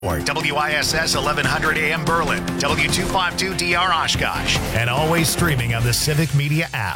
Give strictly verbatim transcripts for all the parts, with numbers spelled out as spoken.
Or W I S S eleven hundred A M Berlin, W two fifty-two D R Oshkosh, and always streaming on the Civic Media app.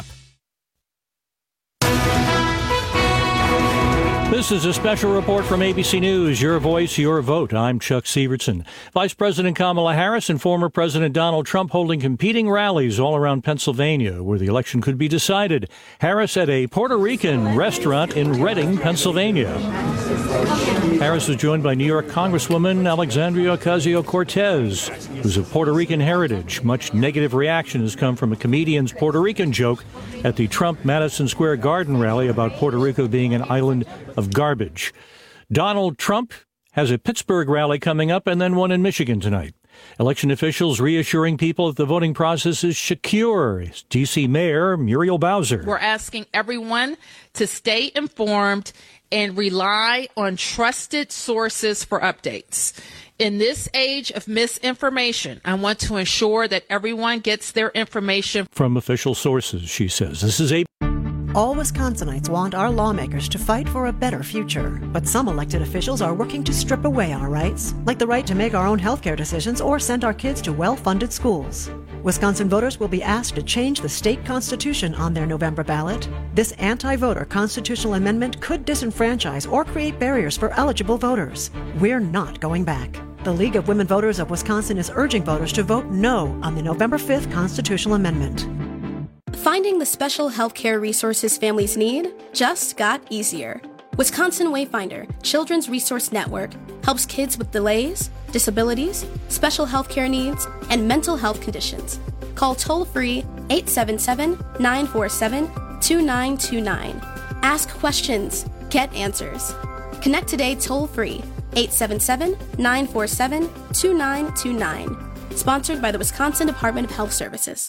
This is a special report from A B C News, Your Voice, Your Vote. I'm Chuck Severson. Vice President Kamala Harris and former President Donald Trump holding competing rallies all around Pennsylvania, where the election could be decided. Harris at a Puerto Rican restaurant in Reading, Pennsylvania. Harris was joined by New York Congresswoman Alexandria Ocasio-Cortez, who's of Puerto Rican heritage. Much negative reaction has come from a comedian's Puerto Rican joke at the Trump Madison Square Garden rally about Puerto Rico being an island of garbage. Donald Trump has a Pittsburgh rally coming up and then one in Michigan tonight. Election officials reassuring people that the voting process is secure. D C Mayor Muriel Bowser. We're asking everyone to stay informed and rely on trusted sources for updates. In this age of misinformation, I want to ensure that everyone gets their information from official sources, she says. This is a All Wisconsinites want our lawmakers to fight for a better future. But some elected officials are working to strip away our rights, like the right to make our own healthcare decisions or send our kids to well-funded schools. Wisconsin voters will be asked to change the state constitution on their November ballot. This anti-voter constitutional amendment could disenfranchise or create barriers for eligible voters. We're not going back. The League of Women Voters of Wisconsin is urging voters to vote no on the November fifth constitutional amendment. Finding the special healthcare resources families need just got easier. Wisconsin Wayfinder Children's Resource Network helps kids with delays, disabilities, special healthcare needs, and mental health conditions. Call toll-free eight seven seven, nine four seven, two nine two nine. Ask questions, get answers. Connect today toll-free eight seven seven, nine four seven, two nine two nine. Sponsored by the Wisconsin Department of Health Services.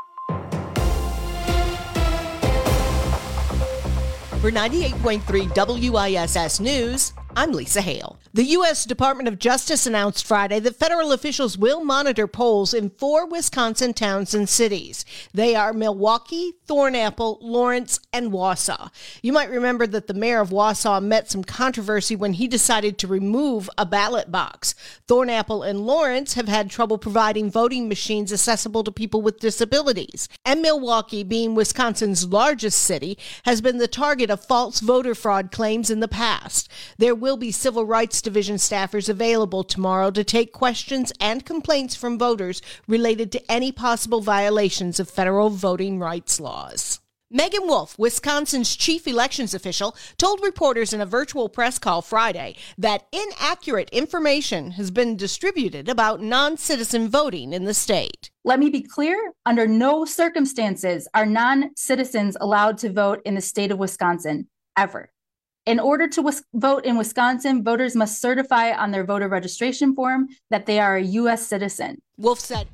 For ninety-eight point three W I S S News, I'm Lisa Hale. The U S Department of Justice announced Friday that federal officials will monitor polls in four Wisconsin towns and cities. They are Milwaukee, Thornapple, Lawrence, and Wausau. You might remember that the mayor of Wausau met some controversy when he decided to remove a ballot box. Thornapple and Lawrence have had trouble providing voting machines accessible to people with disabilities. And Milwaukee, being Wisconsin's largest city, has been the target of false voter fraud claims in the past. There will be civil rights division staffers available tomorrow to take questions and complaints from voters related to any possible violations of federal voting rights laws. Megan Wolf, Wisconsin's chief elections official, told reporters in a virtual press call Friday that inaccurate information has been distributed about non-citizen voting in the state. Let me be clear, under no circumstances are non-citizens allowed to vote in the state of Wisconsin, ever. In order to wis- vote in Wisconsin, voters must certify on their voter registration form that they are a U S citizen. Wolf said.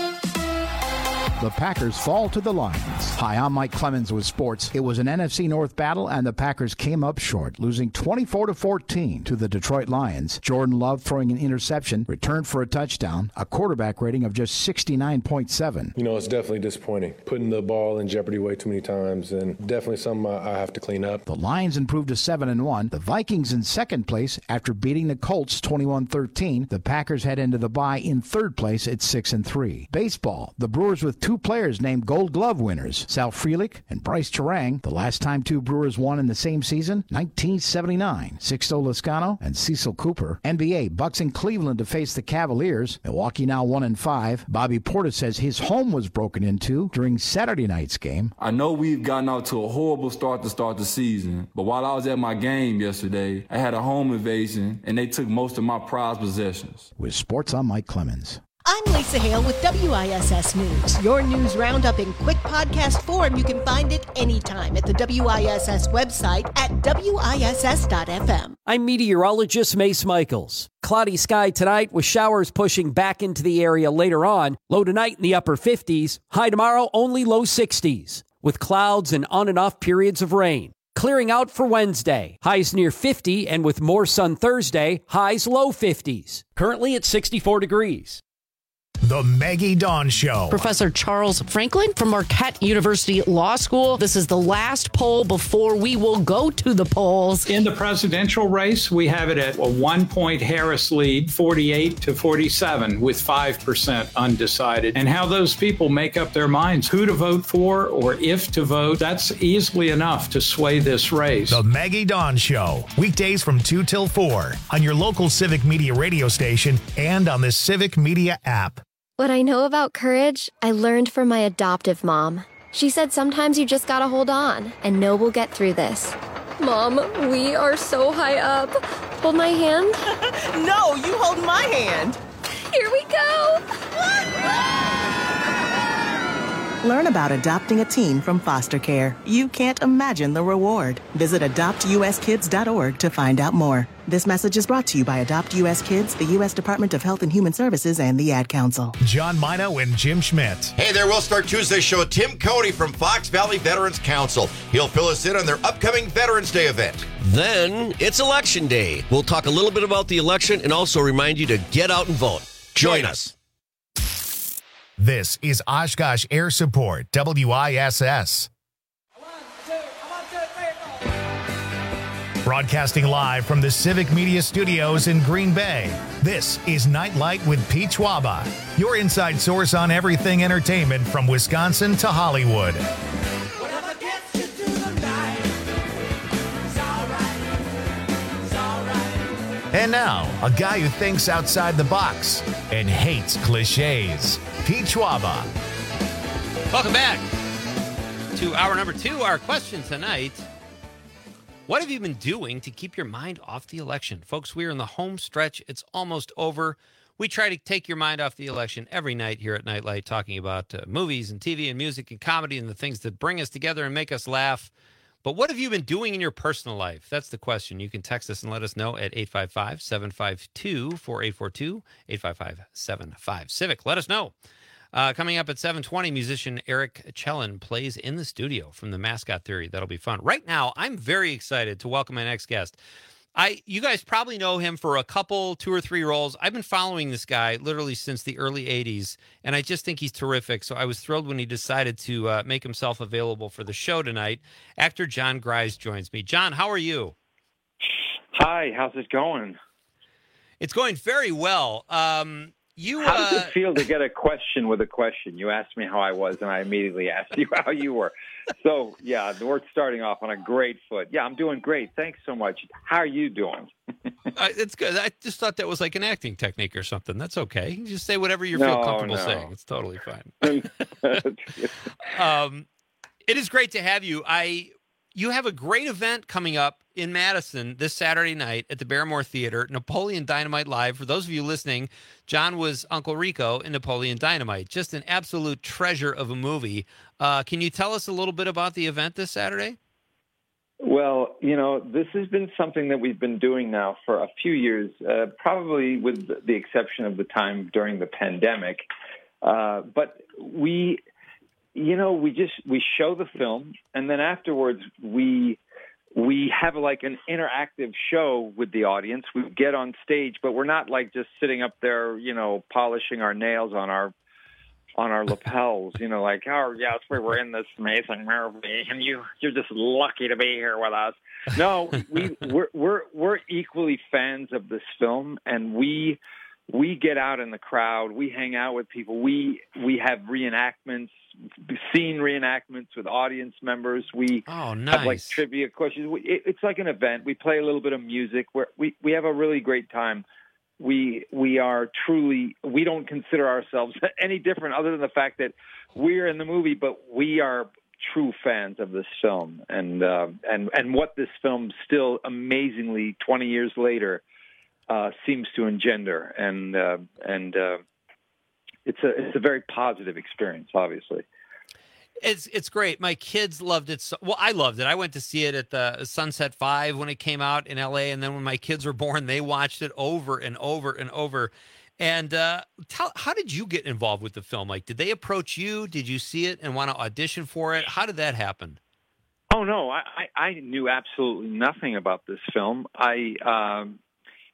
The Packers fall to the Lions. Hi, I'm Mike Clemens with sports. It was an N F C North battle, and the Packers came up short, losing twenty-four to fourteen to the Detroit Lions. Jordan Love throwing an interception, returned for a touchdown, a quarterback rating of just sixty-nine point seven. You know, it's definitely disappointing. Putting the ball in jeopardy way too many times, and definitely something I have to clean up. The Lions improved to seven and one. The Vikings in second place after beating the Colts twenty-one thirteen. The Packers head into the bye in third place at six and three. Baseball, the Brewers with two players named Gold Glove winners, Sal Frelick and Bryce Terang. The last time two Brewers won in the same season, nineteen seventy-nine. Sixto Lozano and Cecil Cooper. N B A, Bucks in Cleveland to face the Cavaliers. Milwaukee now one and five. Bobby Portis says his home was broken into during Saturday night's game. I know we've gotten out to a horrible start to start the season, but while I was at my game yesterday, I had a home invasion and they took most of my prized possessions. With sports, I'm Mike Clemens. I'm Lisa Hale with W I S S News. Your news roundup in quick podcast form. You can find it anytime at the W I S S website at W I S S dot F M. I'm meteorologist Mace Michaels. Cloudy sky tonight with showers pushing back into the area later on. Low tonight in the upper fifties. High tomorrow only low sixties with clouds and on and off periods of rain. Clearing out for Wednesday. Highs near fifty and with more sun Thursday. Highs low fifties. Currently at sixty-four degrees. The Maggie Dawn Show. Professor Charles Franklin from Marquette University Law School. This is the last poll before we will go to the polls. In the presidential race, we have it at a one-point Harris lead, forty-eight to forty-seven, with five percent undecided. And how those people make up their minds who to vote for or if to vote, that's easily enough to sway this race. The Maggie Dawn Show. Weekdays from two till four on your local Civic Media radio station and on the Civic Media app. What I know about courage, I learned from my adoptive mom. She said sometimes you just gotta hold on and know we'll get through this. Mom, we are so high up. Hold my hand. No, you hold my hand. Here we go. Learn about adopting a teen from foster care. You can't imagine the reward. Visit adopt u s kids dot org to find out more. This message is brought to you by Adopt U S Kids, the U S Department of Health and Human Services, and the Ad Council. John Mino and Jim Schmidt. Hey there, we'll start Tuesday's show with Tim Cody from Fox Valley Veterans Council. He'll fill us in on their upcoming Veterans Day event. Then it's Election Day. We'll talk a little bit about the election and also remind you to get out and vote. Join us. This is Oshkosh Air Support, W I S S. Broadcasting live from the Civic Media Studios in Green Bay, this is Nightlight with Pete Schwaba, your inside source on everything entertainment from Wisconsin to Hollywood. And now, a guy who thinks outside the box and hates cliches, Pete Schwaba. Welcome back to hour number two. Our question tonight: what have you been doing to keep your mind off the election? Folks, we are in the home stretch. It's almost over. We try to take your mind off the election every night here at Nightlight, talking about uh, movies and T V and music and comedy and the things that bring us together and make us laugh. But what have you been doing in your personal life? That's the question. You can text us and let us know at eight five five, seven five two, four eight four two, eight five five, seven five, Civic. Let us know. Uh, coming up at seven twenty, musician Eric Chellin plays in the studio from the Mascot Theory. That'll be fun. Right now, I'm very excited to welcome my next guest. I, you guys probably know him for a couple, two or three roles. I've been following this guy literally since the early eighties, and I just think he's terrific. So I was thrilled when he decided to uh, make himself available for the show tonight. Actor John Gries joins me. John, how are you? Hi, how's it going? It's going very well. Um, you. How does uh, it feel to get a question with a question? You asked me how I was, and I immediately asked you how you were. So, yeah, we're starting off on a great foot. Yeah, I'm doing great. Thanks so much. How are you doing? uh, it's good. I just thought that was like an acting technique or something. That's okay. You just say whatever you no, feel comfortable no. saying. It's totally fine. um, it is great to have you. I you have a great event coming up in Madison this Saturday night at the Barrymore Theater, Napoleon Dynamite Live. For those of you listening, John was Uncle Rico in Napoleon Dynamite. Just an absolute treasure of a movie. Uh, can you tell us a little bit about the event this Saturday? Well, you know, this has been something that we've been doing now for a few years, uh, probably with the exception of the time during the pandemic. Uh, but we, you know, we just, we show the film, and then afterwards we we have like an interactive show with the audience. We get on stage, but we're not like just sitting up there, you know, polishing our nails on our on our lapels, you know, like, oh, yes, we were in this amazing movie, and you, you're just lucky to be here with us. No, we, we're, we're, we're equally fans of this film, and we, we get out in the crowd, we hang out with people, we, we have reenactments, scene reenactments with audience members. We oh, nice. have like trivia questions. We, it, it's like an event. We play a little bit of music. We're, we, we have a really great time. We we are truly, we don't consider ourselves any different other than the fact that we're in the movie, but we are true fans of this film and uh, and and what this film still amazingly twenty years later uh, seems to engender, and uh, and uh, it's a it's a very positive experience, obviously. It's it's great. My kids loved it. So, well, I loved it. I went to see it at the Sunset Five when it came out in L A, and then when my kids were born, they watched it over and over and over. And uh, tell, how did you get involved with the film? Like, did they approach you? Did you see it and want to audition for it? How did that happen? Oh no, I, I, I knew absolutely nothing about this film. I um,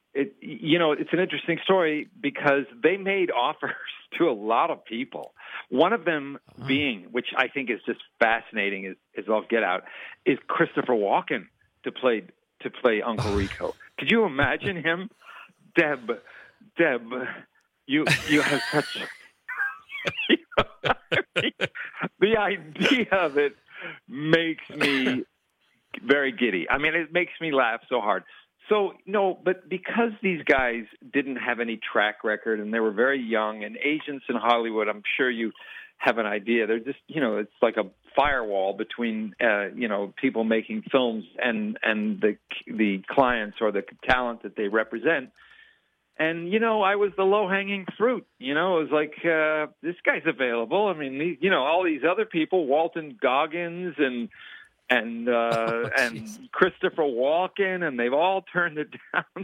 it, you know, it's an interesting story because they made offers to a lot of people. One of them uh-huh. being, which I think is just fascinating, is, is all get out, is Christopher Walken to play to play Uncle Rico. Could you imagine him, Deb? Deb, you you have such you know, the idea of it makes me very giddy. I mean, it makes me laugh so hard. So, no, but because these guys didn't have any track record and they were very young, and agents in Hollywood, I'm sure you have an idea, they're just, you know, it's like a firewall between, uh, you know, people making films and, and the the clients or the talent that they represent. And, you know, I was the low-hanging fruit. You know, it was like, uh, this guy's available. I mean, you know, all these other people, Walton Goggins and and uh, oh, and Christopher Walken, and they've all turned it down.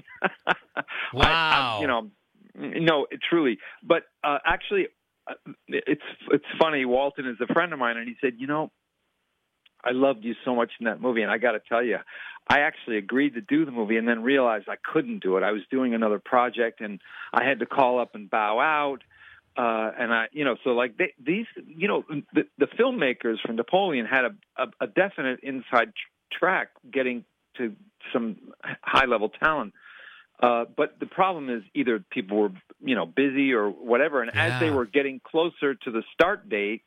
Wow. I, you know, no, truly. But uh, actually, it's it's funny. Walton is a friend of mine, and he said, you know, I loved you so much in that movie, and I got to tell you, I actually agreed to do the movie and then realized I couldn't do it. I was doing another project, and I had to call up and bow out. Uh, and I, you know, so like they, these, you know, the, the filmmakers from Napoleon had a, a, a definite inside tr- track getting to some high level talent. Uh, but the problem is either people were, you know, busy or whatever. And yeah. as they were getting closer to the start date,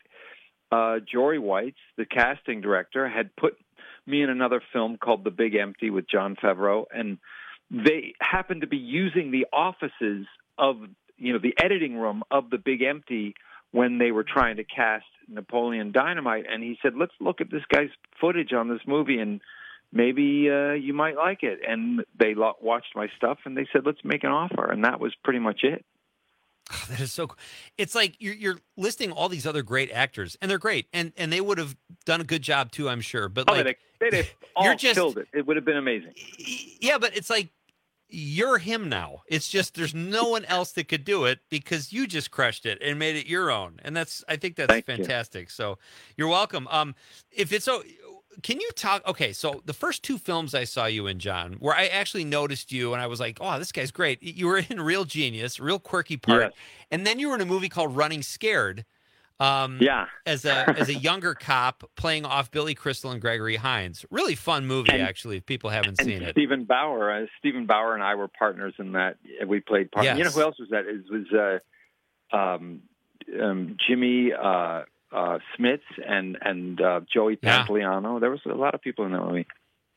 uh, Jory Weitz, the casting director, had put me in another film called The Big Empty with Jon Favreau. And they happened to be using the offices of, you know, the editing room of The Big Empty when they were trying to cast Napoleon Dynamite. And he said, let's look at this guy's footage on this movie and maybe uh, you might like it. And they lo- watched my stuff and they said, let's make an offer. And that was pretty much it. Oh, that is so cool. It's like you're, you're listing all these other great actors, and they're great. And and they would have done a good job too, I'm sure. But oh, like, they'd, they'd have all you're just, killed it. It would have been amazing. Yeah, but it's like, you're him now. It's just there's no one else that could do it because you just crushed it and made it your own. And that's I think that's Thank fantastic. You. So you're welcome. Um, if it's so, can you talk? Okay, so the first two films I saw you in, John, where I actually noticed you and I was like, oh, this guy's great. You were in Real Genius, real quirky part, yes. and then you were in a movie called Running Scared. Um, yeah, as a as a younger cop playing off Billy Crystal and Gregory Hines. Really fun movie, and, actually. If people haven't and seen it, Stephen Bauer, uh, Stephen Bauer and I were partners in that. We played partners. Yes. You know who else was that? It was uh, um, um, Jimmy uh, uh, Smits and and uh, Joey Pantoliano. Yeah. There was a lot of people in that movie.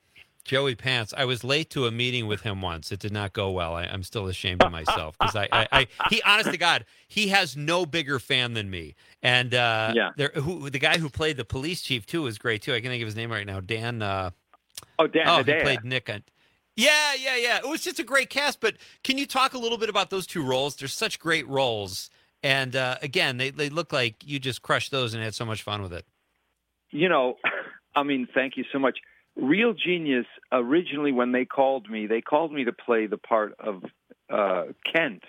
Joey Pants. I was late to a meeting with him once. It did not go well. I, I'm still ashamed of myself because I, I, I, he, honest to God, he has no bigger fan than me. And uh, yeah, there, who the guy who played the police chief too is great too. I can't think of his name right now. Dan. Uh, oh, Dan. Oh, Hedaya. He played Nick. On, yeah, yeah, yeah. It was just a great cast. But can you talk a little bit about those two roles? They're such great roles. And uh, again, they they look like you just crushed those and had so much fun with it. You know, I mean, thank you so much. Real Genius, originally when they called me, they called me to play the part of uh, Kent.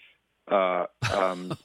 Uh, um,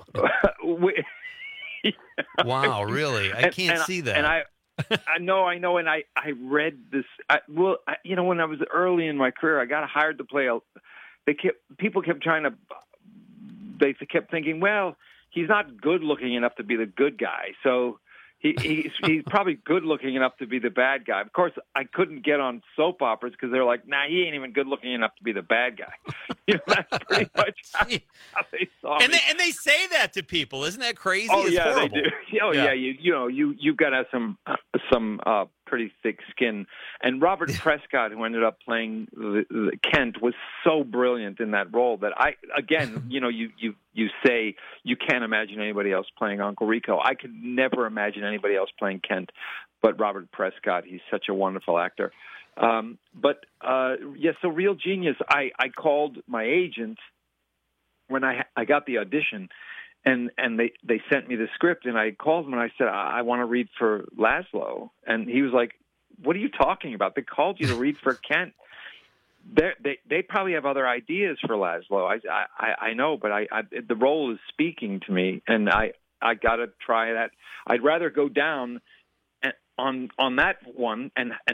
wow, really? I can't and, see that. And I, I know, I know, and I, I read this. I, well, I, you know, when I was early in my career, I got hired to play a. They kept people kept trying to. They kept thinking, well, he's not good looking enough to be the good guy, so. He, he's, he's probably good-looking enough to be the bad guy. Of course, I couldn't get on soap operas because they're like, nah, he ain't even good-looking enough to be the bad guy. You know, that's pretty much how, how they saw and me. They, and they say that to people. Isn't that crazy? Oh, it's yeah, horrible. they do. Oh, yeah, yeah you, you know, you, you've got to have some, uh, some uh, pretty thick skin. And Robert Prescott, who ended up playing the, the Kent, was so brilliant in that role that I, again, you know, you, you, you say you can't imagine anybody else playing Uncle Rico. I could never imagine anybody else playing Kent but Robert Prescott. He's such a wonderful actor. Um, but, uh, yeah, so Real Genius, I, I called my agent when I I got the audition, and, and they, they sent me the script, and I called him and I said, I, I want to read for Laszlo. And he was like, what are you talking about? They called you to read for Kent. They're, they they probably have other ideas for Laszlo. I I, I know, but I, I the role is speaking to me, and I I got to try that. I'd rather go down on on that one and and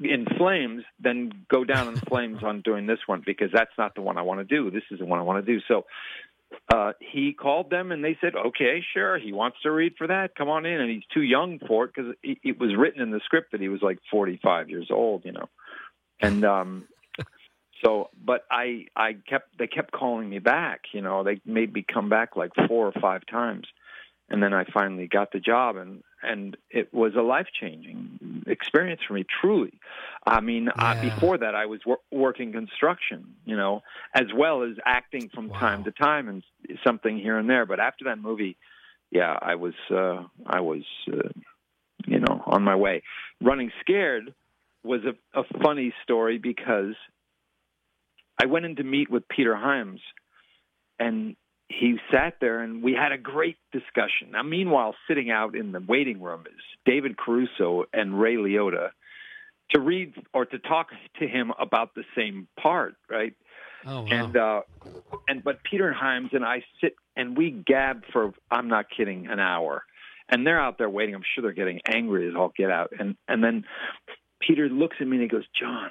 in flames, then go down in flames on doing this one, because that's not the one I want to do. This is the one I want to do. So uh, he called them and they said, okay, sure. He wants to read for that. Come on in. And he's too young for it, because it, it was written in the script that he was like forty-five years old, you know. And um, so, but I, I kept, they kept calling me back, you know, they made me come back like four or five times. And then I finally got the job, and, and it was a life-changing experience for me, truly. I mean, yeah. uh, before that, I was wor- working construction, you know, as well as acting from wow. time to time and something here and there. But after that movie, yeah, I was, uh, I was, uh, you know, on my way. Running Scared was a, a funny story, because I went in to meet with Peter Hyams, and he sat there, and we had a great discussion. Now, meanwhile, sitting out in the waiting room is David Caruso and Ray Liotta to read or to talk to him about the same part, right? Oh, wow. And uh, and but Peter Hyams and I sit and we gab for, I'm not kidding, an hour, and they're out there waiting. I'm sure they're getting angry as all get out. And and then Peter looks at me and he goes, John,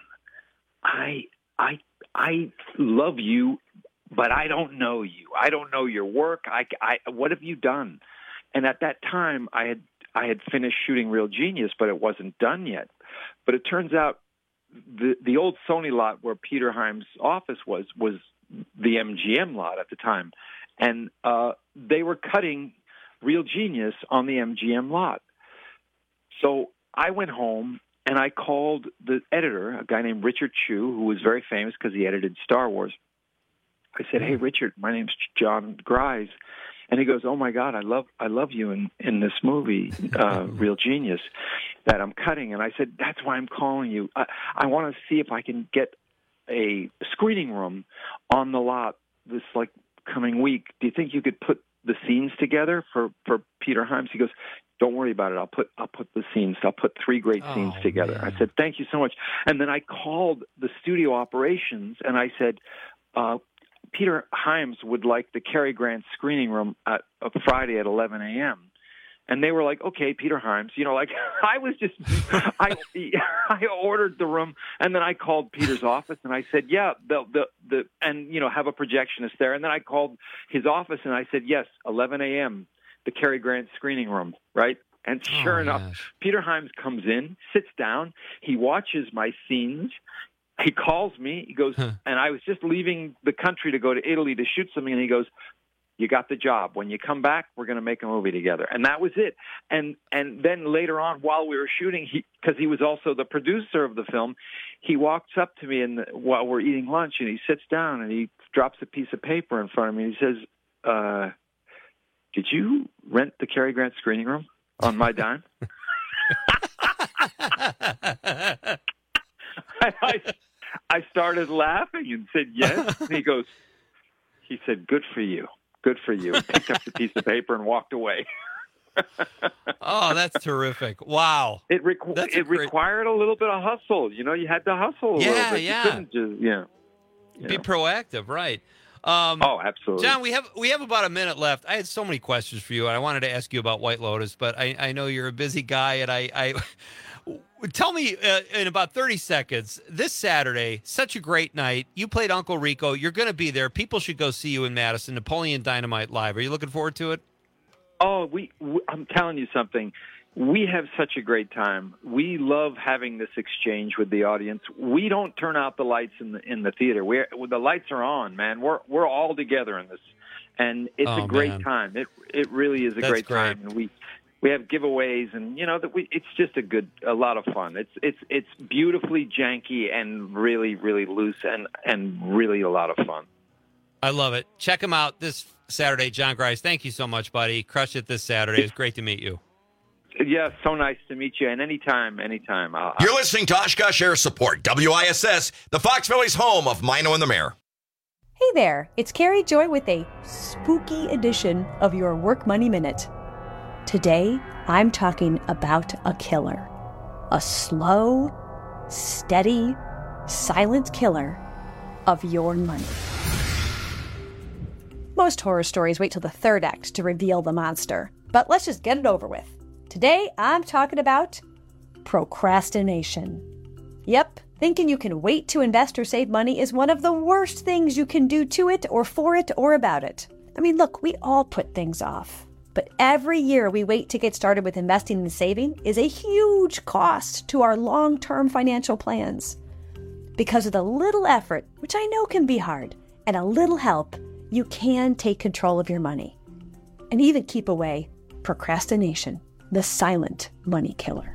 I I I love you, but I don't know you. I don't know your work. I, I, what have you done? And at that time, I had I had finished shooting Real Genius, but it wasn't done yet. But it turns out the the old Sony lot where Peter Hyams' office was was the M G M lot at the time, and uh, they were cutting Real Genius on the M G M lot. So I went home and I called the editor, a guy named Richard Chu, who was very famous because he edited Star Wars. I said, hey, Richard, my name's John Grise. And he goes, oh, my God, I love I love you in, in this movie, uh, Real Genius, that I'm cutting. And I said, that's why I'm calling you. I, I want to see if I can get a screening room on the lot this, like, coming week. Do you think you could put the scenes together for, for Peter Hyams? He goes, don't worry about it. I'll put I'll put the scenes. I'll put three great oh, scenes together. Man. I said, thank you so much. And then I called the studio operations, and I said, uh, Peter Hyams would like the Cary Grant screening room at, uh, Friday at eleven a.m. And they were like, okay, Peter Hyams. You know, like I was just, I I ordered the room, and then I called Peter's office, and I said, yeah, the the the, and you know, have a projectionist there. And then I called his office, and I said, yes, eleven a.m. the Cary Grant screening room, right? And sure oh, enough, gosh. Peter Hyams comes in, sits down, he watches my scenes. He calls me, he goes, huh. and I was just leaving the country to go to Italy to shoot something, and he goes, you got the job. When you come back, we're going to make a movie together. And that was it. And and then later on, while we were shooting, he because he was also the producer of the film, he walks up to me and while we're eating lunch, and he sits down, and he drops a piece of paper in front of me, and he says, uh, did you rent the Cary Grant screening room on my dime? I, I, I started laughing and said, yes. And he goes, he said, good for you. Good for you. And picked up the piece of paper and walked away. Oh, that's terrific. Wow. It, requ- that's it great... required a little bit of hustle. You know, you had to hustle a yeah, little bit. Yeah, you couldn't just, yeah. You Be know. proactive, right. Um, oh, absolutely. John, we have we have about a minute left. I had so many questions for you, and I wanted to ask you about White Lotus, but I, I know you're a busy guy, and I... I Tell me uh, in about thirty seconds, this Saturday, such a great night. You played Uncle Rico. You're going to be there. People should go see you in Madison, Napoleon Dynamite Live. Are you looking forward to it? Oh, we, we I'm telling you something. We have such a great time. We love having this exchange with the audience. We don't turn out the lights in the in the theater. We're the lights are on, man. We're we're all together in this, and it's oh, a great man. time. It it really is a That's great, great time, and we. We have giveaways, and you know that we. It's just a good, a lot of fun. It's it's it's beautifully janky and really really loose and and really a lot of fun. I love it. Check him out this Saturday, John Grise. Thank you so much, buddy. Crush it this Saturday. It's great to meet you. Yeah, so nice to meet you. And anytime, anytime. I'll, You're I'll... listening to Oshkosh Air Support, W I S S, the Fox Valley's home of Mino and the Mayor. Hey there, it's Carrie Joy with a spooky edition of your Work Money Minute. Today, I'm talking about a killer. A slow, steady, silent killer of your money. Most horror stories wait till the third act to reveal the monster, but let's just get it over with. Today, I'm talking about procrastination. Yep, thinking you can wait to invest or save money is one of the worst things you can do to it or for it or about it. I mean, look, we all put things off. But every year we wait to get started with investing and saving is a huge cost to our long-term financial plans. Because of the little effort, which I know can be hard, and a little help, you can take control of your money. And even keep away procrastination, the silent money killer.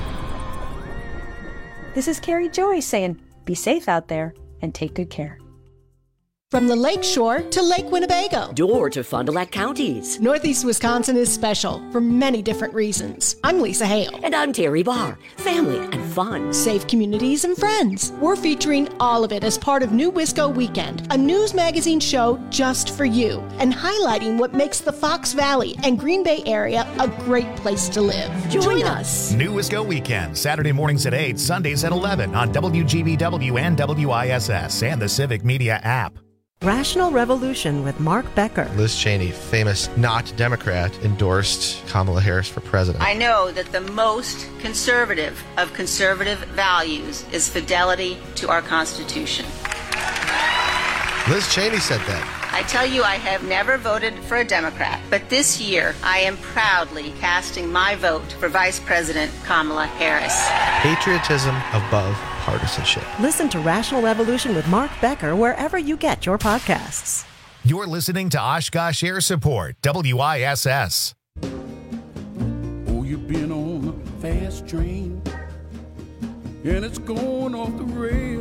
This is Carrie Joy saying, be safe out there and take good care. From the Lake Shore to Lake Winnebago. Door to Fond du Lac counties. Northeast Wisconsin is special for many different reasons. I'm Lisa Hale. And I'm Terry Barr. Family and fun. Safe communities and friends. We're featuring all of it as part of New Wisco Weekend, a news magazine show just for you, and highlighting what makes the Fox Valley and Green Bay area a great place to live. Join, Join us. New Wisco Weekend, Saturday mornings at eight, Sundays at eleven on W G B W and W I S S and the Civic Media app. Rational Revolution with Mark Becker. Liz Cheney, famous not Democrat, endorsed Kamala Harris for president. I know that the most conservative of conservative values is fidelity to our Constitution. Liz Cheney said that. I tell you, I have never voted for a Democrat, but this year I am proudly casting my vote for Vice President Kamala Harris. Patriotism above partisanship. Listen to Rational Revolution with Mark Becker wherever you get your podcasts. You're listening to Oshkosh Air Support, W I S S. Oh, you've been on a fast train, and it's going off the rail,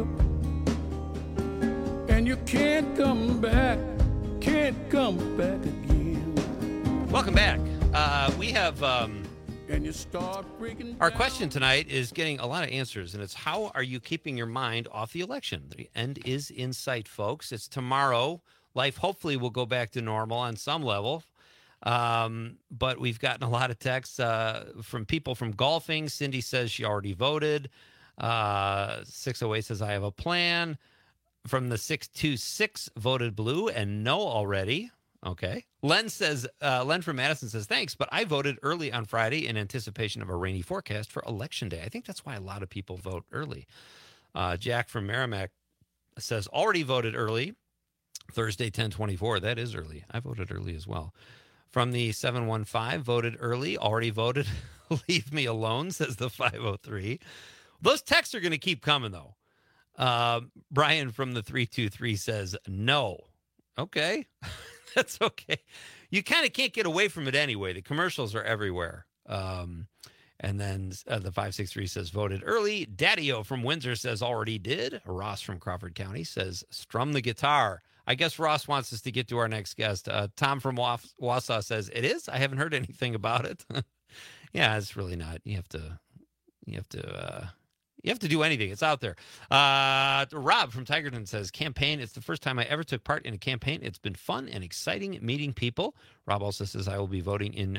and you can't come back, can't come back again. Welcome back. Uh, we have... Um, And you start breaking Our down. question tonight is getting a lot of answers, and it's how are you keeping your mind off the election? The end is in sight, folks. It's tomorrow. Life hopefully will go back to normal on some level. Um, but we've gotten a lot of texts uh, from people from golfing. Cindy says she already voted. Uh, six oh eight says, I have a plan. From the six two six voted blue and no already. Okay. Len says, uh, Len from Madison says, thanks, but I voted early on Friday in anticipation of a rainy forecast for Election Day. I think that's why a lot of people vote early. Uh, Jack from Merrimack says, already voted early. Thursday, ten twenty-four. That is early. I voted early as well. From the seven one five, voted early, already voted. Leave me alone, says the five oh three. Those texts are going to keep coming, though. Uh, Brian from the three two three says, no. Okay. That's okay. You kind of can't get away from it anyway. The commercials are everywhere. Um, and then uh, the five six three says voted early. Daddy-O from Windsor says already did. Ross from Crawford County says strum the guitar. I guess Ross wants us to get to our next guest. Uh, Tom from Was- Wausau says it is. I haven't heard anything about it. Yeah, it's really not. You have to, you have to, uh, You have to do anything. It's out there. Uh, Rob from Tigerton says, campaign. It's the first time I ever took part in a campaign. It's been fun and exciting meeting people. Rob also says, I will be voting in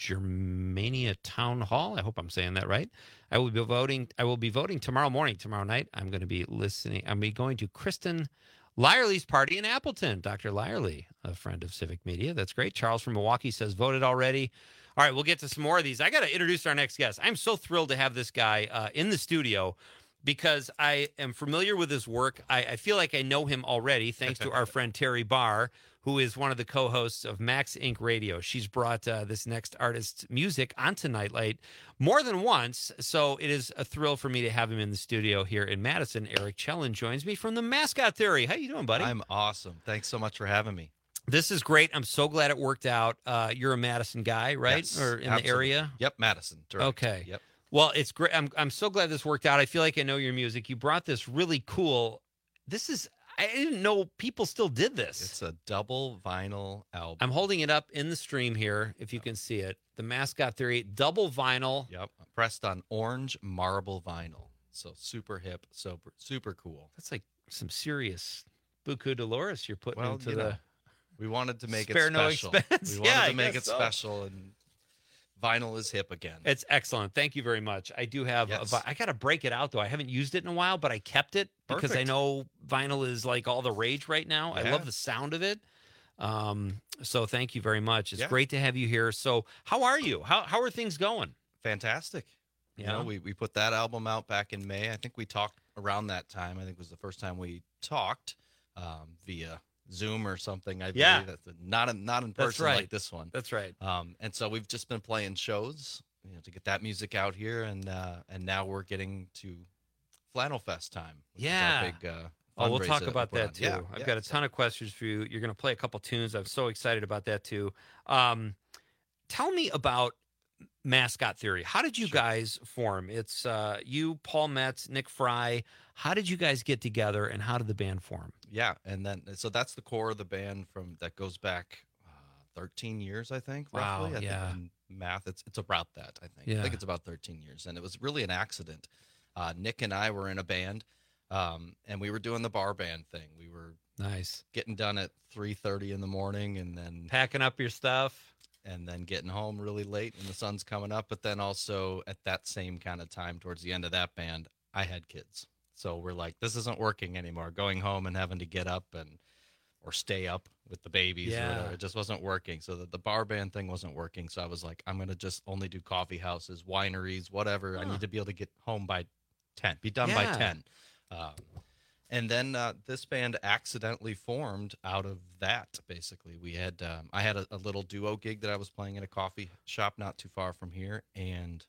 Germania Town Hall. I hope I'm saying that right. I will be voting. I will be voting tomorrow morning, tomorrow night. I'm going to be listening. I'm be going to Kristen Lyerly's party in Appleton. Doctor Lyerly, a friend of Civic Media. That's great. Charles from Milwaukee says, voted already. All right, we'll get to some more of these. I got to introduce our next guest. I'm so thrilled to have this guy uh, in the studio because I am familiar with his work. I, I feel like I know him already, thanks to our friend Terry Barr, who is one of the co-hosts of Max Incorporated. Radio. She's brought uh, this next artist's music onto Nightlight more than once, so it is a thrill for me to have him in the studio here in Madison. Eric Chellin joins me from the Mascot Theory. How you doing, buddy? I'm awesome. Thanks so much for having me. This is great. I'm so glad it worked out. Uh, you're a Madison guy, right? Yes, or in absolutely. the area? Yep, Madison. Direct. Okay. Yep. Well, it's great. I'm I'm so glad this worked out. I feel like I know your music. You brought this really cool. This is I didn't know people still did this. It's a double vinyl album. I'm holding it up in the stream here, if you can see it. The Mascot Theory double vinyl. Yep. Pressed on orange marble vinyl. So super hip, super super cool. That's like some serious Buku Dolores you're putting well, into you the. Know. We wanted to make Spare it no special. expense. We wanted yeah, to I make it so. special, and vinyl is hip again. It's excellent. Thank you very much. I do have. Yes. A, I got to break it out though. I haven't used it in a while, but I kept it because Perfect. I know vinyl is like all the rage right now. Yeah. I love the sound of it. Um, so thank you very much. It's Yeah. great to have you here. So how are you? How how are things going? Fantastic. You know, we, we put that album out back in May. I think we talked around that time. I think it was the first time we talked um, via Zoom or something. I Yeah. believe that's not in, not in That's person right. like this one. That's right. Um, and so we've just been playing shows, you know, to get that music out here, and uh, and now we're getting to Flannel Fest time. Which Yeah. Is our big, uh, Oh, we'll fundraiser talk we about put that on. too. Yeah, I've yeah, got a ton of questions for you. You're going to play a couple tunes. I'm so excited about that too. Um, tell me about Mascot Theory. How did you guys form? It's uh, you, Paul Metz, Nick Fry. How did you guys get together, and how did the band form? Yeah, and then so that's the core of the band from that goes back uh, thirteen years, I think. Wow, Roughly. I yeah. think in math, it's it's about that. I think. Yeah. I think it's about thirteen years, and it was really an accident. Uh, Nick and I were in a band, um, and we were doing the bar band thing. We were nice getting done at three thirty in the morning, and then packing up your stuff, and then getting home really late, and the sun's coming up. But then also at that same kind of time, towards the end of that band, I had kids. So we're like, this isn't working anymore. Going home and having to get up and or stay up with the babies. Yeah. Or whatever. It just wasn't working. So the, the bar band thing wasn't working. So I was like, I'm going to just only do coffee houses, wineries, whatever. I Huh. need to be able to get home by ten, be done by Yeah. ten. Um, and then uh, this band accidentally formed out of that, basically. We had, um, I had a, a little duo gig that I was playing at a coffee shop not too far from here. And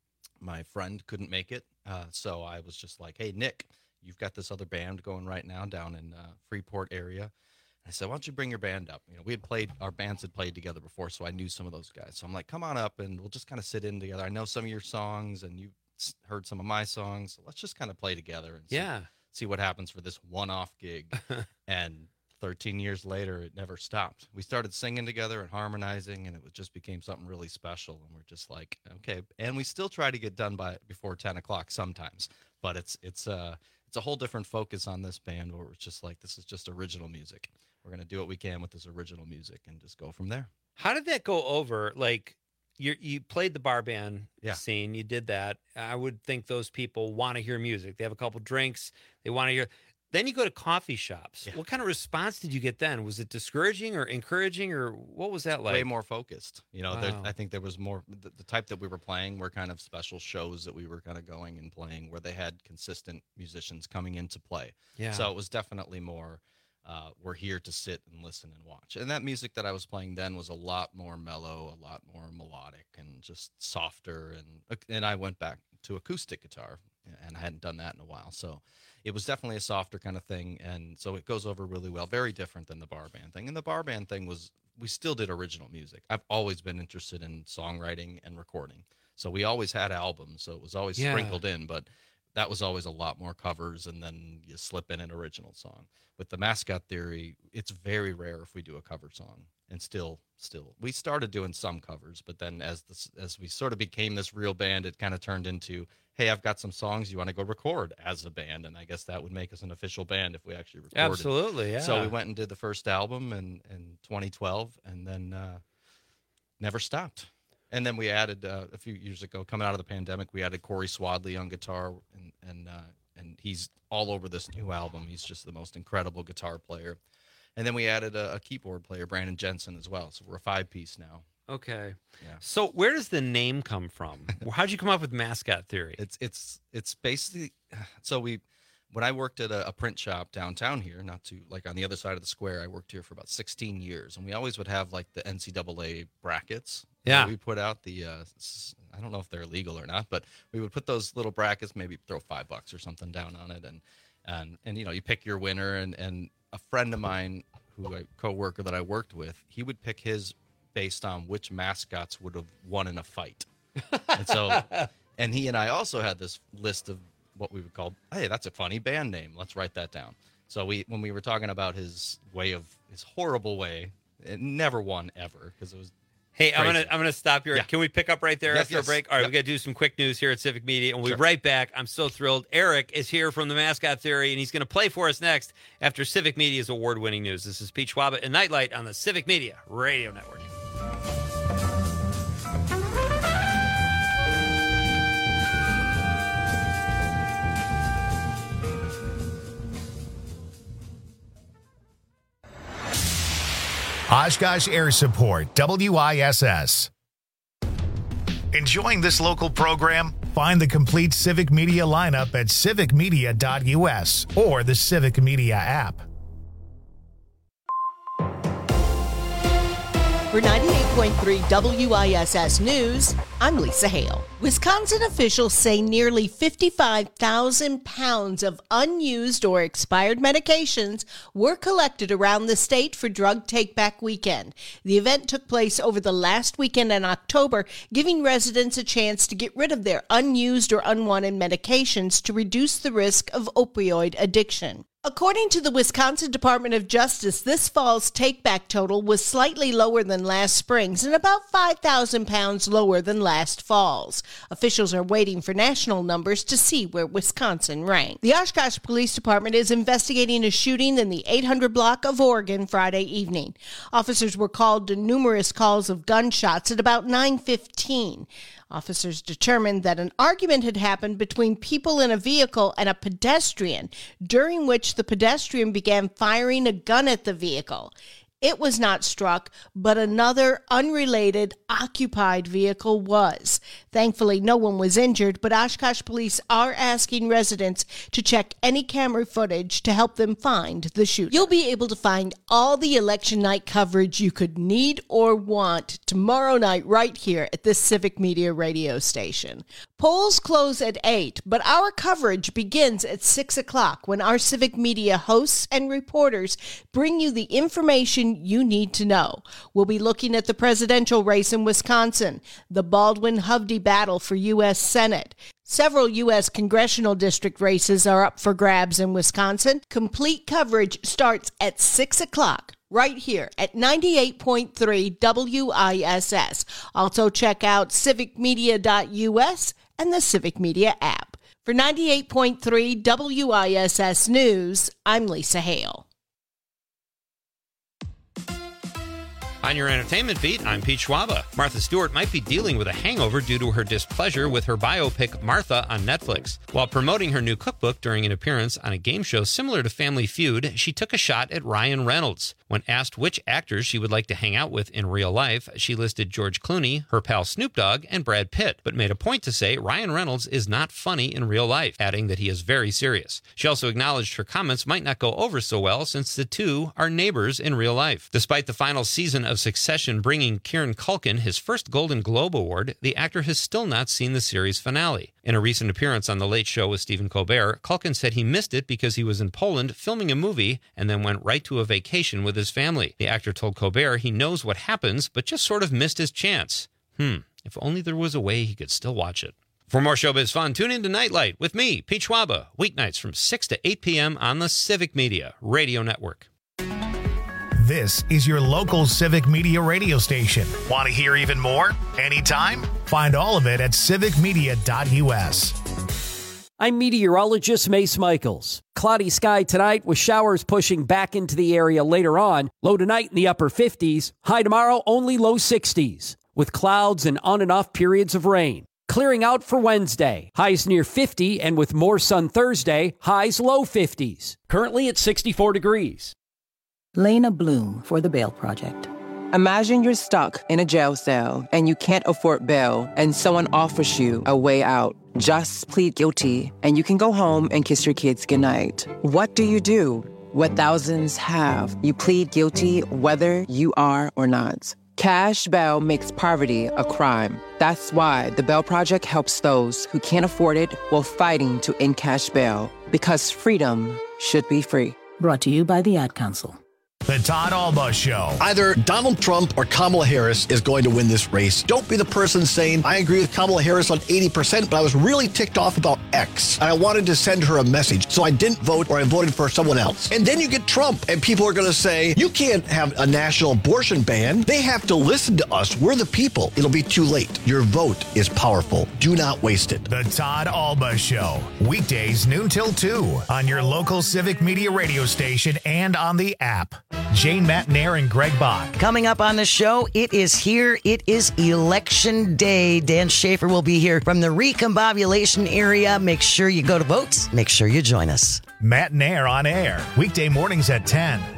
my friend couldn't make it. Uh, so I was just like, hey, Nick, you've got this other band going right now down in uh, Freeport area. And I said, why don't you bring your band up? You know, we had played, our bands had played together before, so I knew some of those guys. So I'm like, come on up and we'll just kind of sit in together. I know some of your songs and you've heard some of my songs. So let's just kind of play together and see, Yeah. see what happens for this one-off gig. And thirteen years later, it never stopped. We started singing together and harmonizing, and it was just became something really special. And we're just like, okay. And we still try to get done by before ten o'clock sometimes, but it's it's uh it's a whole different focus on this band where it's just like, this is just original music. We're gonna do what we can with this original music and just go from there. How did that go over? Like, you you played the bar band Yeah. scene. You did that. I would think those people want to hear music. They have a couple drinks. They want to hear. Then you go to coffee shops. What kind of response did you get then? Was it discouraging or encouraging, or what was that like? Way more focused. You know, there, Wow. I think there was more, the, the type that we were playing were kind of special shows that we were kind of going and playing where they had consistent musicians coming into play. Yeah. So it was definitely more, uh, we're here to sit and listen and watch. And that music that I was playing then was a lot more mellow, a lot more melodic and just softer. And, and I went back to acoustic guitar, and I hadn't done that in a while. So it was definitely a softer kind of thing. And so it goes over really well, very different than the bar band thing. And the bar band thing was, we still did original music. I've always been interested in songwriting and recording. So we always had albums. So it was always Yeah. sprinkled in, but that was always a lot more covers. And then you slip in an original song. With the Mascot Theory, it's very rare if we do a cover song. And still, still, we started doing some covers, but then as this, as we sort of became this real band, it kind of turned into, hey, I've got some songs you want to go record as a band, and I guess that would make us an official band if we actually recorded. Absolutely, yeah. So we went and did the first album in in twenty twelve, and then uh, never stopped. And then we added uh, a few years ago, coming out of the pandemic, we added Corey Swadley on guitar, and and uh, and he's all over this new album. He's just the most incredible guitar player. And then we added a, a keyboard player, Brandon Jensen, as well. So we're a five-piece now. Okay. Yeah. So where does the name come from? How'd you come up with Mascot Theory? It's it's it's basically, so we, when I worked at a, a print shop downtown here, not too, like on the other side of the square, I worked here for about sixteen years, and we always would have like the N C double A brackets. Yeah. We put out the, uh, s- I don't know if they're legal or not, but we would put those little brackets, maybe throw five bucks or something down on it, and and and you know, you pick your winner, and and a friend of mine, who a coworker that I worked with, he would pick his based on which mascots would have won in a fight. And so, and he and I also had this list of what we would call, hey, that's a funny band name. Let's write that down. So we, when we were talking about his way of, his horrible way, it never won ever because it was. Hey, I'm crazy. gonna I'm gonna stop here. Yeah. Can we pick up right there Yes, after yes. a break? All right, Yep. we got to do some quick news here at Civic Media, and we'll Sure. be right back. I'm so thrilled. Eric is here from the Mascot Theory, and he's going to play for us next after Civic Media's award-winning news. This is Pete Schwab and Nightlight on the Civic Media Radio Network. Oshkosh Air Support, W I S S. Enjoying this local program? Find the complete Civic Media lineup at civic media dot u s or the Civic Media app. For ninety-eight point three W I S S News, I'm Lisa Hale. Wisconsin officials say nearly fifty-five thousand pounds of unused or expired medications were collected around the state for Drug Take Back Weekend. The event took place over the last weekend in October, giving residents a chance to get rid of their unused or unwanted medications to reduce the risk of opioid addiction. According to the Wisconsin Department of Justice, this fall's take-back total was slightly lower than last spring's and about five thousand pounds lower than last fall's. Officials are waiting for national numbers to see where Wisconsin ranked. The Oshkosh Police Department is investigating a shooting in the eight hundred block of Oregon Friday evening. Officers were called to numerous calls of gunshots at about nine fifteen. Officers determined that an argument had happened between people in a vehicle and a pedestrian, during which the pedestrian began firing a gun at the vehicle. It was not struck, but another unrelated occupied vehicle was. Thankfully, no one was injured, but Oshkosh police are asking residents to check any camera footage to help them find the shooter. You'll be able to find all the election night coverage you could need or want tomorrow night right here at this Civic Media radio station. Polls close at eight, but our coverage begins at six o'clock when our Civic Media hosts and reporters bring you the information you need to know. We'll be looking at the presidential race in Wisconsin, the Baldwin-Hovde battle for U S Senate. Several U S congressional district races are up for grabs in Wisconsin. Complete coverage starts at six o'clock. Right here at ninety-eight point three W I S S. Also check out civic media dot u s and the Civic Media app. For ninety-eight point three W I S S News, I'm Lisa Hale. On your entertainment beat, I'm Pete Schwaba. Martha Stewart might be dealing with a hangover due to her displeasure with her biopic Martha on Netflix. While promoting her new cookbook during an appearance on a game show similar to Family Feud, she took a shot at Ryan Reynolds. When asked which actors she would like to hang out with in real life, she listed George Clooney, her pal Snoop Dogg, and Brad Pitt, but made a point to say Ryan Reynolds is not funny in real life, adding that he is very serious. She also acknowledged her comments might not go over so well since the two are neighbors in real life. Despite the final season of Succession bringing Kieran Culkin his first Golden Globe Award, the actor has still not seen the series finale. In a recent appearance on The Late Show with Stephen Colbert, Culkin said he missed it because he was in Poland filming a movie and then went right to a vacation with his family. The actor told Colbert he knows what happens, but just sort of missed his chance. Hmm, if only there was a way he could still watch it. For more showbiz fun, tune in to Nightlight with me, Pete Schwaba, weeknights from six to eight p.m. on the Civic Media Radio Network. This is your local Civic Media radio station. Want to hear even more? Anytime? Find all of it at civic media dot u s. I'm meteorologist Mace Michaels. Cloudy sky tonight with showers pushing back into the area later on. Low tonight in the upper fifties. High tomorrow only low sixties with clouds and on and off periods of rain. Clearing out for Wednesday. Highs near fifty and with more sun Thursday. Highs low fifties. Currently at sixty-four degrees. Lena Bloom for the Bail Project. Imagine you're stuck in a jail cell and you can't afford bail and someone offers you a way out. Just plead guilty and you can go home and kiss your kids goodnight. What do you do? What thousands have. You plead guilty whether you are or not. Cash bail makes poverty a crime. That's why the Bail Project helps those who can't afford it while fighting to end cash bail. Because freedom should be free. Brought to you by the Ad Council. The Todd Alba Show. Either Donald Trump or Kamala Harris is going to win this race. Don't be the person saying, I agree with Kamala Harris on eighty percent, but I was really ticked off about X. And I wanted to send her a message, so I didn't vote or I voted for someone else. And then you get Trump, and people are going to say, you can't have a national abortion ban. They have to listen to us. We're the people. It'll be too late. Your vote is powerful. Do not waste it. The Todd Alba Show. Weekdays noon till two on your local Civic Media radio station and on the app. Jane Matnair and Greg Bach. Coming up on the show, it is here. It is Election Day. Dan Schaefer will be here from the Recombobulation area. Make sure you go to vote. Make sure you join us. Matnair on air. Weekday mornings at ten.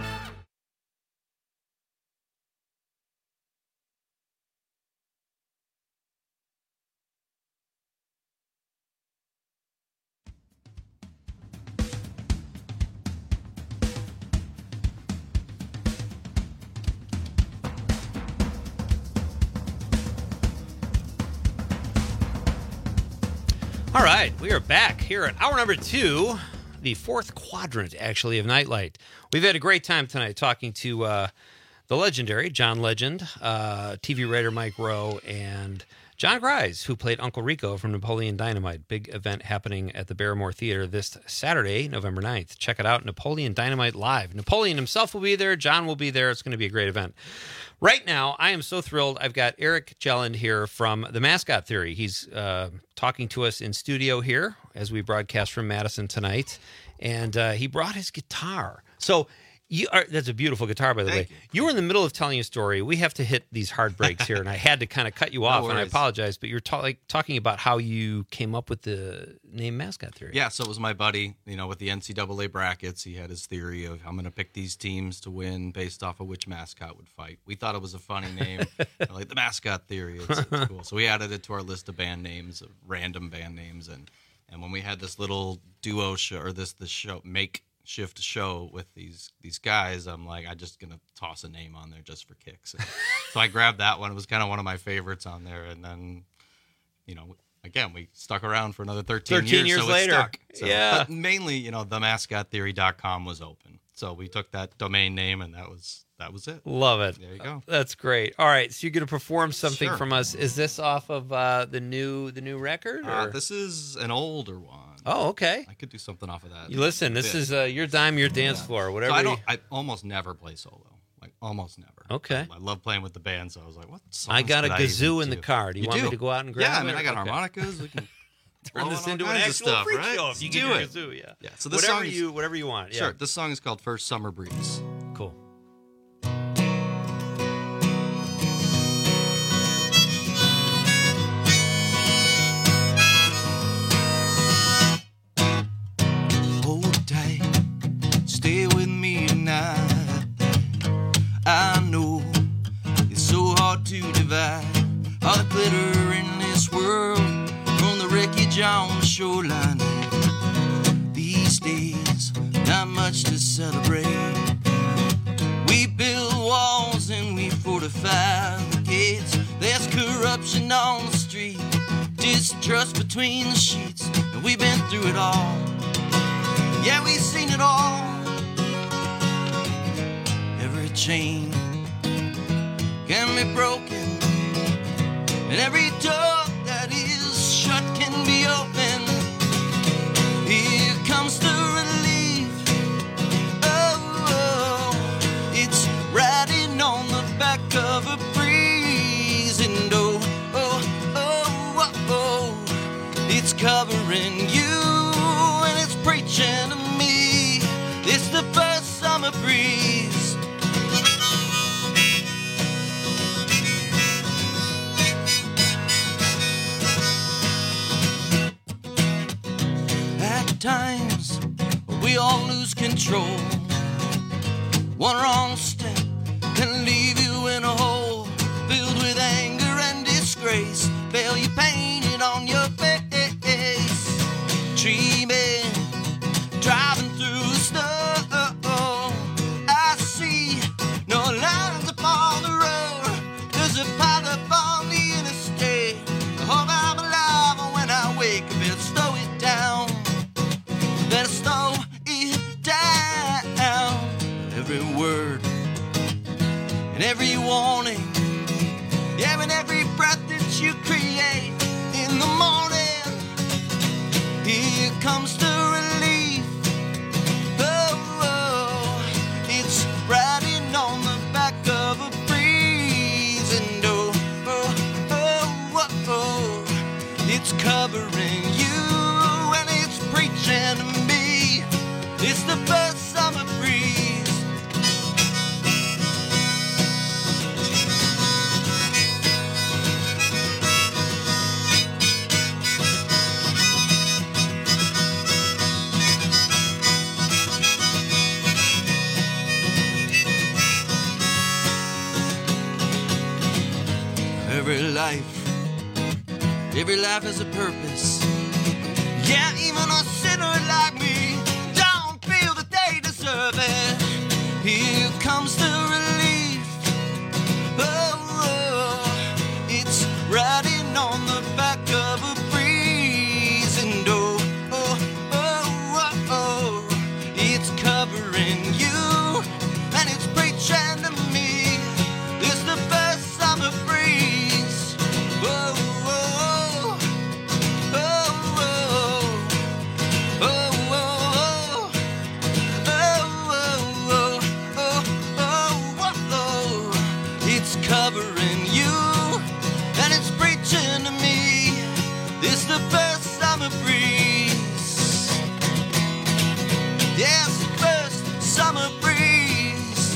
All right, we are back here at hour number two, the fourth quadrant, actually, of Nightlight. We've had a great time tonight talking to uh, the legendary John Legend, uh, T V writer Mike Rowe, and John Grise, who played Uncle Rico from Napoleon Dynamite. Big event happening at the Barrymore Theater this Saturday, November ninth. Check it out, Napoleon Dynamite Live. Napoleon himself will be there. John will be there. It's going to be a great event. Right now, I am so thrilled. I've got Eric Jelland here from The Mascot Theory. He's uh, talking to us in studio here as we broadcast from Madison tonight. And uh, he brought his guitar. So you are, that's a beautiful guitar, by the Thank way. you. You were in the middle of telling a story. We have to hit these hard breaks here, and I had to kind of cut you off, No and I worries. apologize. But you're ta- like, talking about how you came up with the name Mascot Theory. Yeah, so it was my buddy, you know, with the N C double A brackets. He had his theory of I'm going to pick these teams to win based off of which mascot would fight. We thought it was a funny name, like the Mascot Theory. It's, it's cool. So we added it to our list of band names, of random band names, and and when we had this little duo show or this this show make shift show with these these guys, I'm like, I'm just gonna toss a name on there just for kicks. And so I grabbed that one. It was kind of one of my favorites on there, and then, you know, again, we stuck around for another thirteen, thirteen years, years so later. It stuck. So, Yeah. But mainly, you know, the mascot theory dot com was open. So we took that domain name, and that was that was it. Love it. There you go. That's great. All right, so you're going to perform something Sure. from us. Is this off of uh, the new the new record? Uh, or- this is an older one. Oh, okay. I could do something off of that. You listen, this is uh, your dime, your dance Yeah. floor, whatever. So I you- don't. I almost never play solo. Like almost never. Okay. I love playing with the band, so I was like, "What?" I got a songs could I kazoo even in the do? car. Do you, want me to go out and grab Yeah, I it, mean, I or- got okay. harmonicas. We can Turn blow this on into all an kinds of actual stuff, freak right? show if Let's you do get your it. kazoo, yeah. Yeah. So this Whatever song is, you- whatever you want, yeah. Sure. This song is called "First Summer Breeze." Cool. Hold tight, stay with me tonight. I know it's so hard to divide all the glitter in this world from the wreckage on the shoreline. These days, not much to celebrate. We build walls and we fortify the gates. There's corruption on the street, distrust between the sheets, and we've been through it all. Yeah, we've seen it all. Every chain can be broken, and every door that is shut can be open. Here comes the relief. Oh, oh, it's riding on the back of a breeze, and oh, oh, oh, oh, oh, it's covering you. Preaching to me, it's the first summer breeze. At times, we all lose control. One wrong step can leave you in a hole filled with anger and disgrace. Failure painted on your face. Dreaming, driving through the snow. I see no lines upon the road. There's a pile up on the interstate. I hope I'm alive when I wake up. Better slow it down. Better slow it down. Every word and every warning, yeah, and every breath that you create in the morning. Here comes the relief. Oh, oh, it's riding on the back of a breeze, and oh, oh, oh, oh, oh, it's covering you, and it's preaching to me. It's the first summer breeze. Every life, every life has a purpose. Yeah, even a sinner like me don't feel that they deserve it. Here comes the relief. Oh, oh, it's riding on the back of a breeze, and It's covering you, and it's preaching to me. It's the first summer breeze. Yes, the first summer breeze.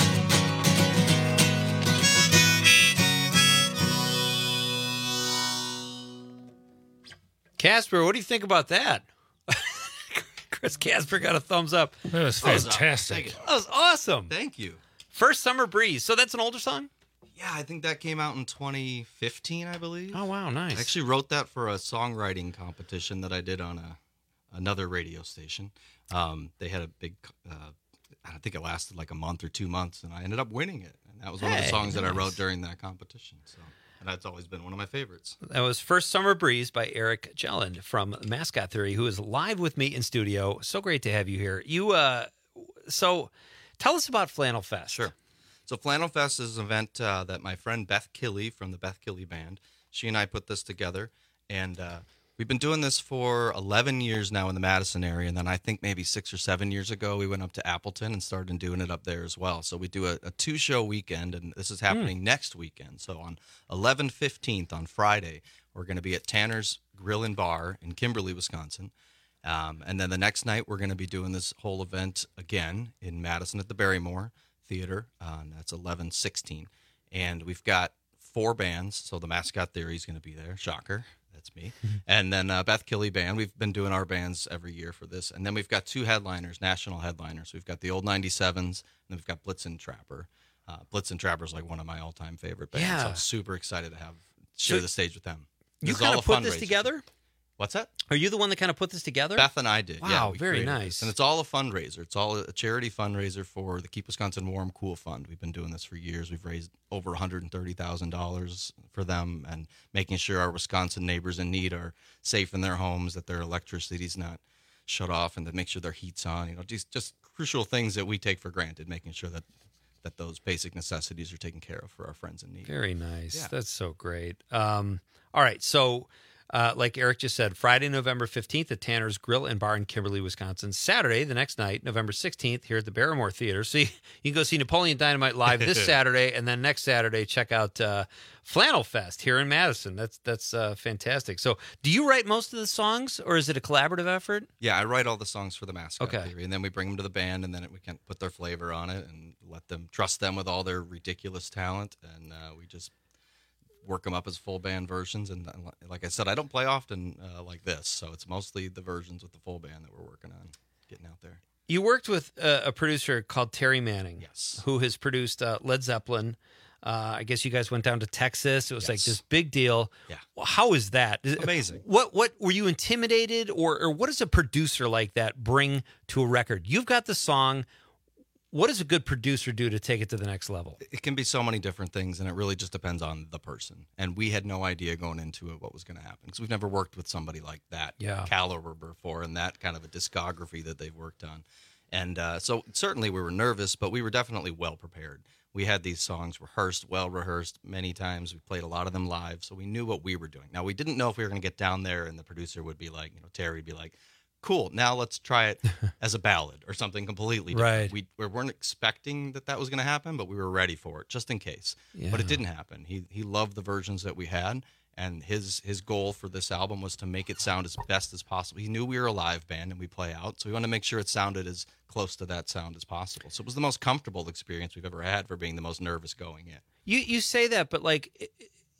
Casper, what do you think about that? Chris Casper got a thumbs up. That was fantastic. That was awesome. Thank you. First Summer Breeze. So that's an older song? Yeah, I think that came out in twenty fifteen, I believe. Oh, wow, nice. I actually wrote that for a songwriting competition that I did on a another radio station. Um, they had a big, uh, I think it lasted like a month or two months, and I ended up winning it. And that was one Hey, of the songs nice. that I wrote during that competition. So, and that's always been one of my favorites. That was First Summer Breeze by Eric Jelland from Mascot Theory, who is live with me in studio. So great to have you here. You, uh, so tell us about Flannel Fest. Sure. So Flannel Fest is an event uh, that my friend Beth Killey from the Beth Killey Band, she and I put this together, and uh, we've been doing this for eleven years now in the Madison area, and then I think maybe six or seven years ago we went up to Appleton and started doing it up there as well. So we do a, a two-show weekend, and this is happening mm. next weekend. So on eleven fifteenth on Friday, we're going to be at Tanner's Grill and Bar in Kimberly, Wisconsin. Um, and then the next night we're going to be doing this whole event again in Madison at the Barrymore Theater, uh, and that's eleven sixteen, and we've got four bands. So the Mascot Theory is going to be there. Shocker, that's me. And then uh, Beth Killey Band. We've been doing our bands every year for this, and then we've got two headliners, national headliners. We've got the Old ninety-sevens, and then we've got Blitzen Trapper. Uh, Blitzen Trapper is like one of my all-time favorite bands. Yeah. So I'm super excited to have share So the stage with them. You This is kind all of a put this fundraiser. together? What's that? Are you the one that kind of put this together? Beth and I did. Wow, yeah, we very created nice. this. And it's all a fundraiser. It's all a charity fundraiser for the Keep Wisconsin Warm Cool Fund. We've been doing this for years. We've raised over one hundred thirty thousand dollars for them and making sure our Wisconsin neighbors in need are safe in their homes, that their electricity's not shut off, and to make sure their heat's on. You know, just, just crucial things that we take for granted, making sure that, that those basic necessities are taken care of for our friends in need. Very nice. Yeah. That's so great. Um, all right, so... Uh, like Eric just said, Friday, November fifteenth at Tanner's Grill and Bar in Kimberly, Wisconsin. Saturday, the next night, November sixteenth, here at the Barrymore Theater. So you, you can go see Napoleon Dynamite live this Saturday, and then next Saturday, check out uh, Flannel Fest here in Madison. That's that's uh, fantastic. So do you write most of the songs, or is it a collaborative effort? Yeah, I write all the songs for the Mascot Okay. Theory, and then we bring them to the band, and then we can put their flavor on it and let them trust them with all their ridiculous talent, and uh, we just work them up as full band versions. And like I said, I don't play often uh, like this, so it's mostly the versions with the full band that we're working on getting out there. You worked with a, a producer called Terry Manning, yes, who has produced uh, Led Zeppelin. Uh, I guess you guys went down to Texas. It was Yes. like this big deal. Yeah. How is that? Amazing. What what were you intimidated, or or what does a producer like that bring to a record? You've got the song. What does a good producer do to take it to the next level? It can be so many different things, and it really just depends on the person. And we had no idea going into it what was going to happen, because we've never worked with somebody like that Yeah. caliber before, and that kind of a discography that they've worked on. And uh, so certainly we were nervous, but we were definitely well prepared. We had these songs rehearsed, well rehearsed many times. We played a lot of them live, so we knew what we were doing. Now, we didn't know if we were going to get down there and the producer would be like, you know, Terry would be like, cool, now let's try it as a ballad or something completely different. Right. We, we weren't expecting that that was going to happen, but we were ready for it just in case. Yeah. But it didn't happen. He he loved the versions that we had, and his his goal for this album was to make it sound as best as possible. He knew we were a live band and we play out, so we wanted to make sure it sounded as close to that sound as possible. So it was the most comfortable experience we've ever had for being the most nervous going in. You you say that, but like,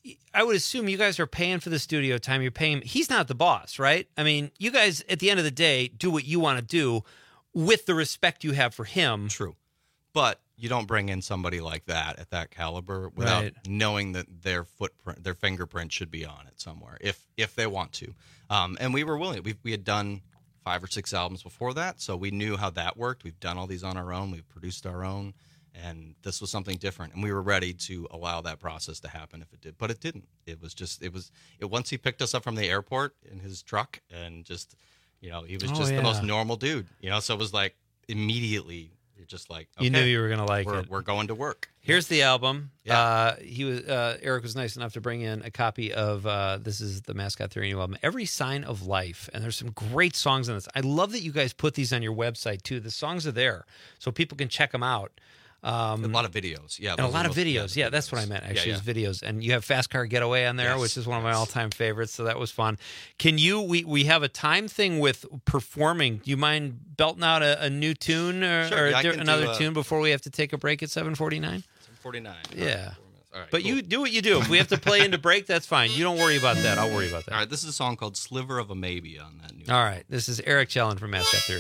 I would assume you guys are paying for the studio time. You're paying. He's not the boss, right? I mean, you guys at the end of the day do what you want to do with the respect you have for him. True, but you don't bring in somebody like that at that caliber without Right. knowing that their footprint, their fingerprint should be on it somewhere, if if they want to. Um, and we were willing. We we had done five or six albums before that, so we knew how that worked. We've done all these on our own. We've produced our own, and this was something different. And we were ready to allow that process to happen if it did, but it didn't. It was just it was it. Once he picked us up from the airport in his truck, and just you know he was Oh, just yeah. the most normal dude. You know, so it was like immediately. You're just like, okay, You knew you were gonna like we're, it. We're going to work. Here's the album. Yeah. Uh, he was uh, Eric was nice enough to bring in a copy of uh, this is the Mascot Theory new album, Every Sign of Life, and there's some great songs on this. I love that you guys put these on your website too. The songs are there, so people can check them out. Um, a lot of videos, yeah. And a those lot are of those- videos. yeah, Yeah, that's what I meant, actually, Yeah, is videos. And you have Fast Car Getaway on there, Yes, which is one of my all-time favorites, so that was fun. Can you, we, we have a time thing with performing. Do you mind belting out a, a new tune or, Sure, or yeah, I a, can another do, uh, tune before we have to take a break at seven forty-nine? seven forty-nine. Yeah. All right, But cool. you do what you do. If we have to play into break, that's fine. You don't worry about that. I'll worry about that. All right, this is a song called Sliver of a Maybe on that new All right. This is Eric Chellen from Mascot Theory.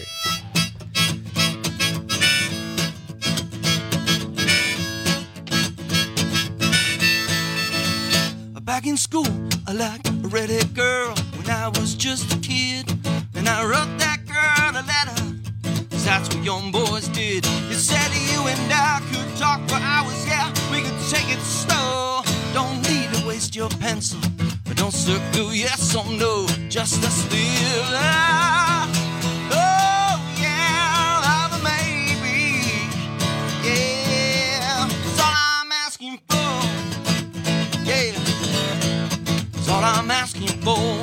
Back in school, I liked a redhead girl when I was just a kid. And I wrote that girl a letter, 'cause that's what young boys did. You said you and I could talk for hours, yeah, we could take it slow. Don't need to waste your pencil, but don't circle yes or no, just a sliver. Oh, yeah, of a maybe. Yeah, that's all I'm asking for. Yeah. That's all I'm asking for.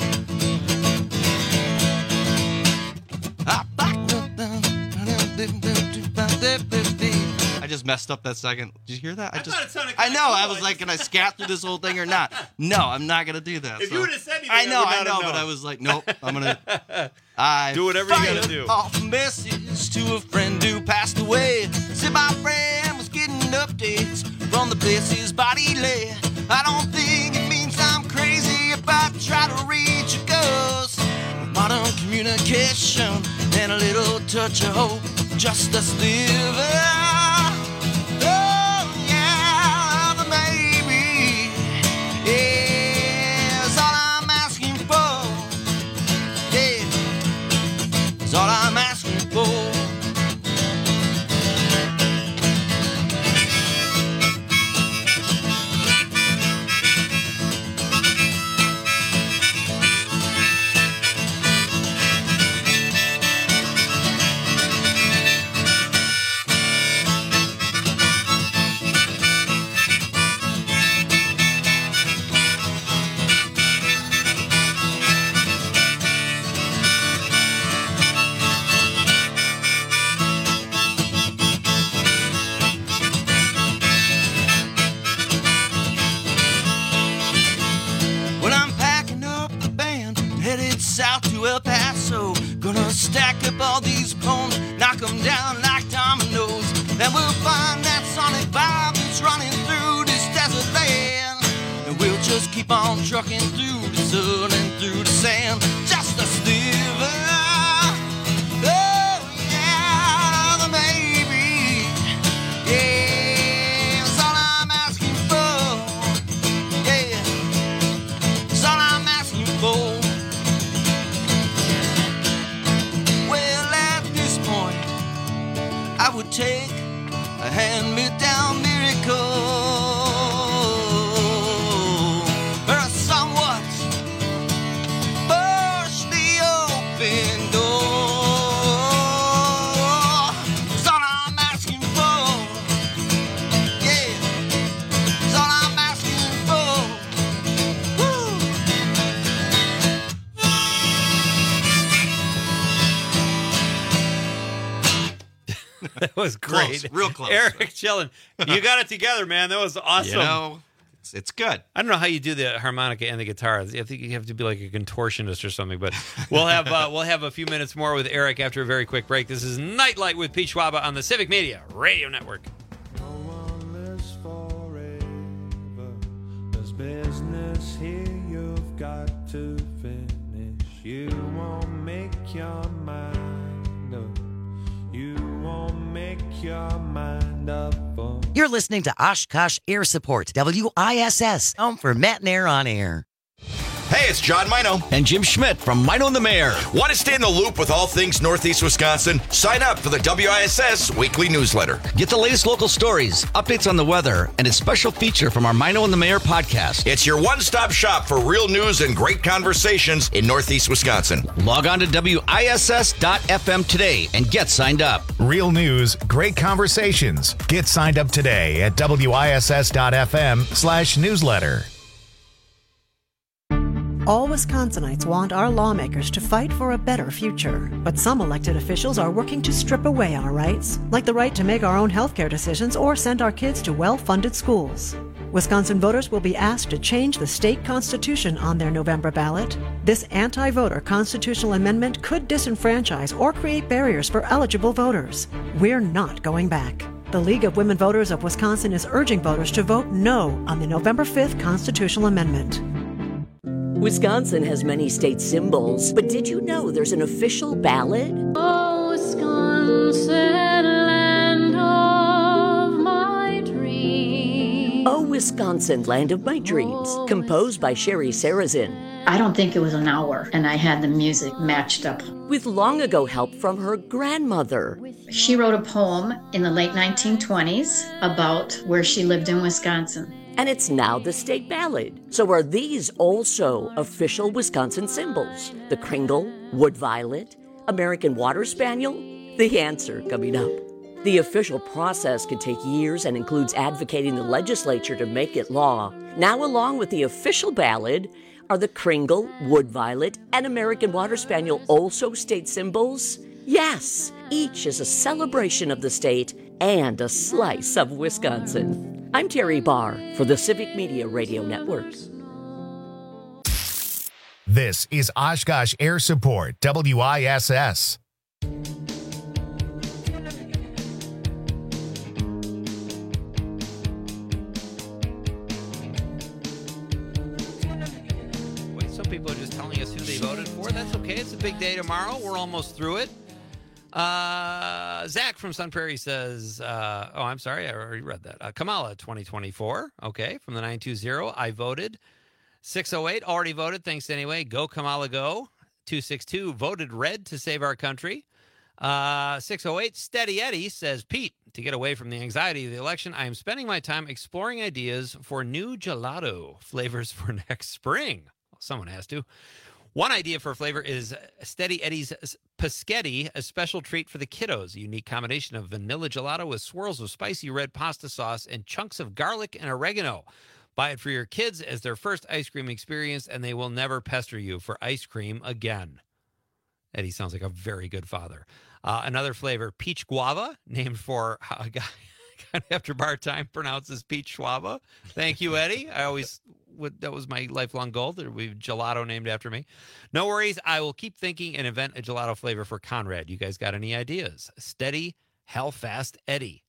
I just messed up that second. Did you hear that? I, I just. thought it sounded I kinda know. cool. I was like, can I scat through this whole thing or not? No, I'm not gonna do that. If so. you would've said anything, I I know, would I not know, have but known. I was like, nope. I'm gonna. I Do whatever you gotta fired do. Off a message to a friend who passed away. Said my friend was getting updates from the places body lay. I don't think it means I'm crazy if I try to reach a ghost. With modern communication and a little touch of hope, just a sliver. Oh yeah, the maybe. Yeah, that's all I'm asking for. Yeah, that's all I'm asking for. When I'm packing up the band, headed south to El Paso, gonna stack up all these poems, knock them down like dominoes. Then we'll find that sonic vibe that's running through this desert land. And we'll just keep on trucking through the sun and through the sand, just a sliver. Oh yeah, the maybe. Yeah, that's all I'm asking for. Yeah. That's all I'm asking for. Well, at this point, I would take a hand-me-down miracle or a somewhat partially open door. That's all I'm asking for. Yeah, that's all I'm asking for. Woo! That was great. Close, real close. Eric Chellen, you got it together, man. That was awesome. You know, it's, it's good. I don't know how you do the harmonica and the guitar. I think you have to be like a contortionist or something. But we'll have uh, we'll have a few minutes more with Eric after a very quick break. This is Nightlight with Pete Schwaba on the Civic Media Radio Network. There's business here you've got to finish. You won't make your mind up. You won't make your mind up. For You're listening to Oshkosh Air Support, W I S S, home for Matt and Air on Air. Hey, it's John Mino. And Jim Schmidt from Mino and the Mayor. Want to stay in the loop with all things Northeast Wisconsin? Sign up for the W I S S weekly newsletter. Get the latest local stories, updates on the weather, and a special feature from our Mino and the Mayor podcast. It's your one-stop shop for real news and great conversations in Northeast Wisconsin. Log on to W I S S dot F M today and get signed up. Real news, great conversations. Get signed up today at W I S S dot F M slash newsletter. All Wisconsinites want our lawmakers to fight for a better future, but some elected officials are working to strip away our rights, like the right to make our own healthcare decisions or send our kids to well-funded schools. Wisconsin voters will be asked to change the state constitution on their November ballot. This anti-voter constitutional amendment could disenfranchise or create barriers for eligible voters. We're not going back. The League of Women Voters of Wisconsin is urging voters to vote no on the November fifth constitutional amendment. Wisconsin has many state symbols, but did you know there's an official ballad? Oh, Wisconsin, land of my dreams. Oh, Wisconsin, land of my dreams, composed by Sherry Sarazin. I don't think it was an hour, and I had the music matched up. With long ago help from her grandmother. She wrote a poem in the late nineteen twenties about where she lived in Wisconsin. And it's now the state ballad. So are these also official Wisconsin symbols? The Kringle, Wood Violet, American Water Spaniel? The answer coming up. The official process can take years and includes advocating the legislature to make it law. Now, along with the official ballad, are the Kringle, Wood Violet, and American Water Spaniel also state symbols? Yes, each is a celebration of the state and a slice of Wisconsin. I'm Terry Barr for the Civic Media Radio Network. This is Oshkosh Air Support, W I S S. Wait, some people are just telling us who they voted for. That's okay. It's a big day tomorrow. We're almost through it. Uh, Zach from Sun Prairie says, uh, oh, I'm sorry. I already read that. Uh, Kamala twenty twenty-four. Okay. From the nine two zero, I voted. six oh eight, already voted. Thanks anyway. Go Kamala, go. two six two, voted red to save our country. Uh, six oh eight, Steady Eddie says, Pete, to get away from the anxiety of the election, I am spending my time exploring ideas for new gelato flavors for next spring. Well, someone has to. One idea for a flavor is Steady Eddie's Paschetti, a special treat for the kiddos. A unique combination of vanilla gelato with swirls of spicy red pasta sauce and chunks of garlic and oregano. Buy it for your kids as their first ice cream experience, and they will never pester you for ice cream again. Eddie sounds like a very good father. Uh, another flavor, peach guava, named for a guy after bar time pronounces peach guava. Thank you, Eddie. I always... that was my lifelong goal. There would be gelato named after me. No worries. I will keep thinking and invent a gelato flavor for Conrad. You guys got any ideas? Steady, hell fast, Eddie.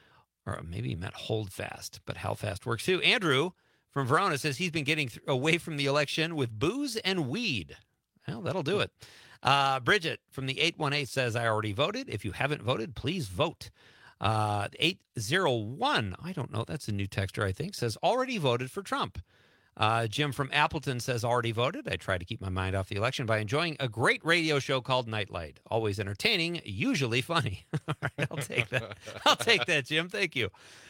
Or maybe he meant hold fast, but hell fast works too. Andrew from Verona says he's been getting th- away from the election with booze and weed. Well, that'll do it. Uh, Bridget from the eight one eight says, I already voted. If you haven't voted, please vote. Uh, eight oh one, I don't know. That's a new texter, I think, says already voted for Trump. Uh, Jim from Appleton says, already voted. I try to keep my mind off the election by enjoying a great radio show called Nightlight. Always entertaining, usually funny. All right, I'll take that. I'll take that, Jim. Thank you.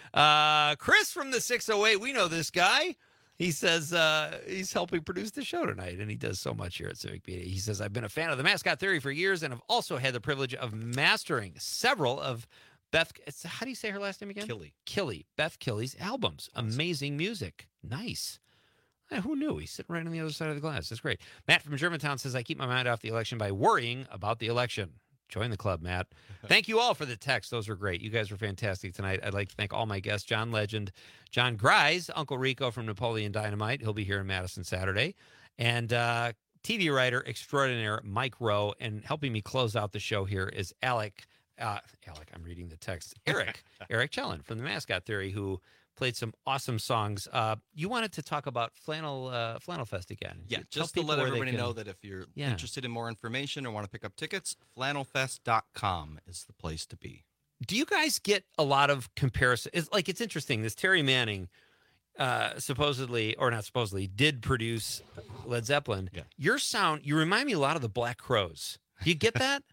Uh, Chris from the six oh eight, we know this guy. He says uh, he's helping produce the show tonight, and he does so much here at Civic Media. He says, I've been a fan of the mascot theory for years and have also had the privilege of mastering several of Beth, it's, how do you say her last name again? Killy. Killy. Beth Killy's albums. Amazing music. Nice. Eh, who knew? He's sitting right on the other side of the glass. That's great. Matt from Germantown says, I keep my mind off the election by worrying about the election. Join the club, Matt. Thank you all for the text. Those were great. You guys were fantastic tonight. I'd like to thank all my guests, John Legend, John Grise, Uncle Rico from Napoleon Dynamite. He'll be here in Madison Saturday. And uh, T V writer extraordinaire Mike Rowe. And helping me close out the show here is Alec. Uh, Alec, I'm reading the text. Eric. Eric Chellen from the Mascot Theory, who played some awesome songs. Uh, you wanted to talk about Flannel uh, Flannel Fest again. Yeah, Tell just to people let where they everybody can- know that if you're Yeah. interested in more information or want to pick up tickets, flannel fest dot com is the place to be. Do you guys get a lot of comparison? It's like, it's interesting. This Terry Manning, uh, supposedly, or not supposedly, did produce Led Zeppelin. Yeah. Your sound, you remind me a lot of the Black Crowes. Do you get that?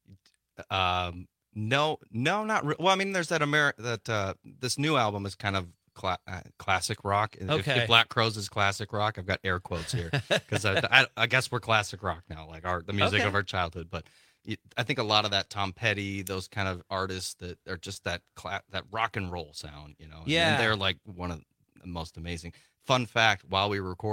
Um, no, no, not re- well. I mean, there's that Ameri- that uh, this new album is kind of cla- uh, classic rock. If- Okay. If, Black Crowes is classic rock, I've got air quotes here because I, I, I guess we're classic rock now, like our the music Okay. of our childhood. But it, I think a lot of that Tom Petty, those kind of artists that are just that cla- that rock and roll sound, you know. Yeah. and they're like one of the most amazing. Fun fact: while we were recording,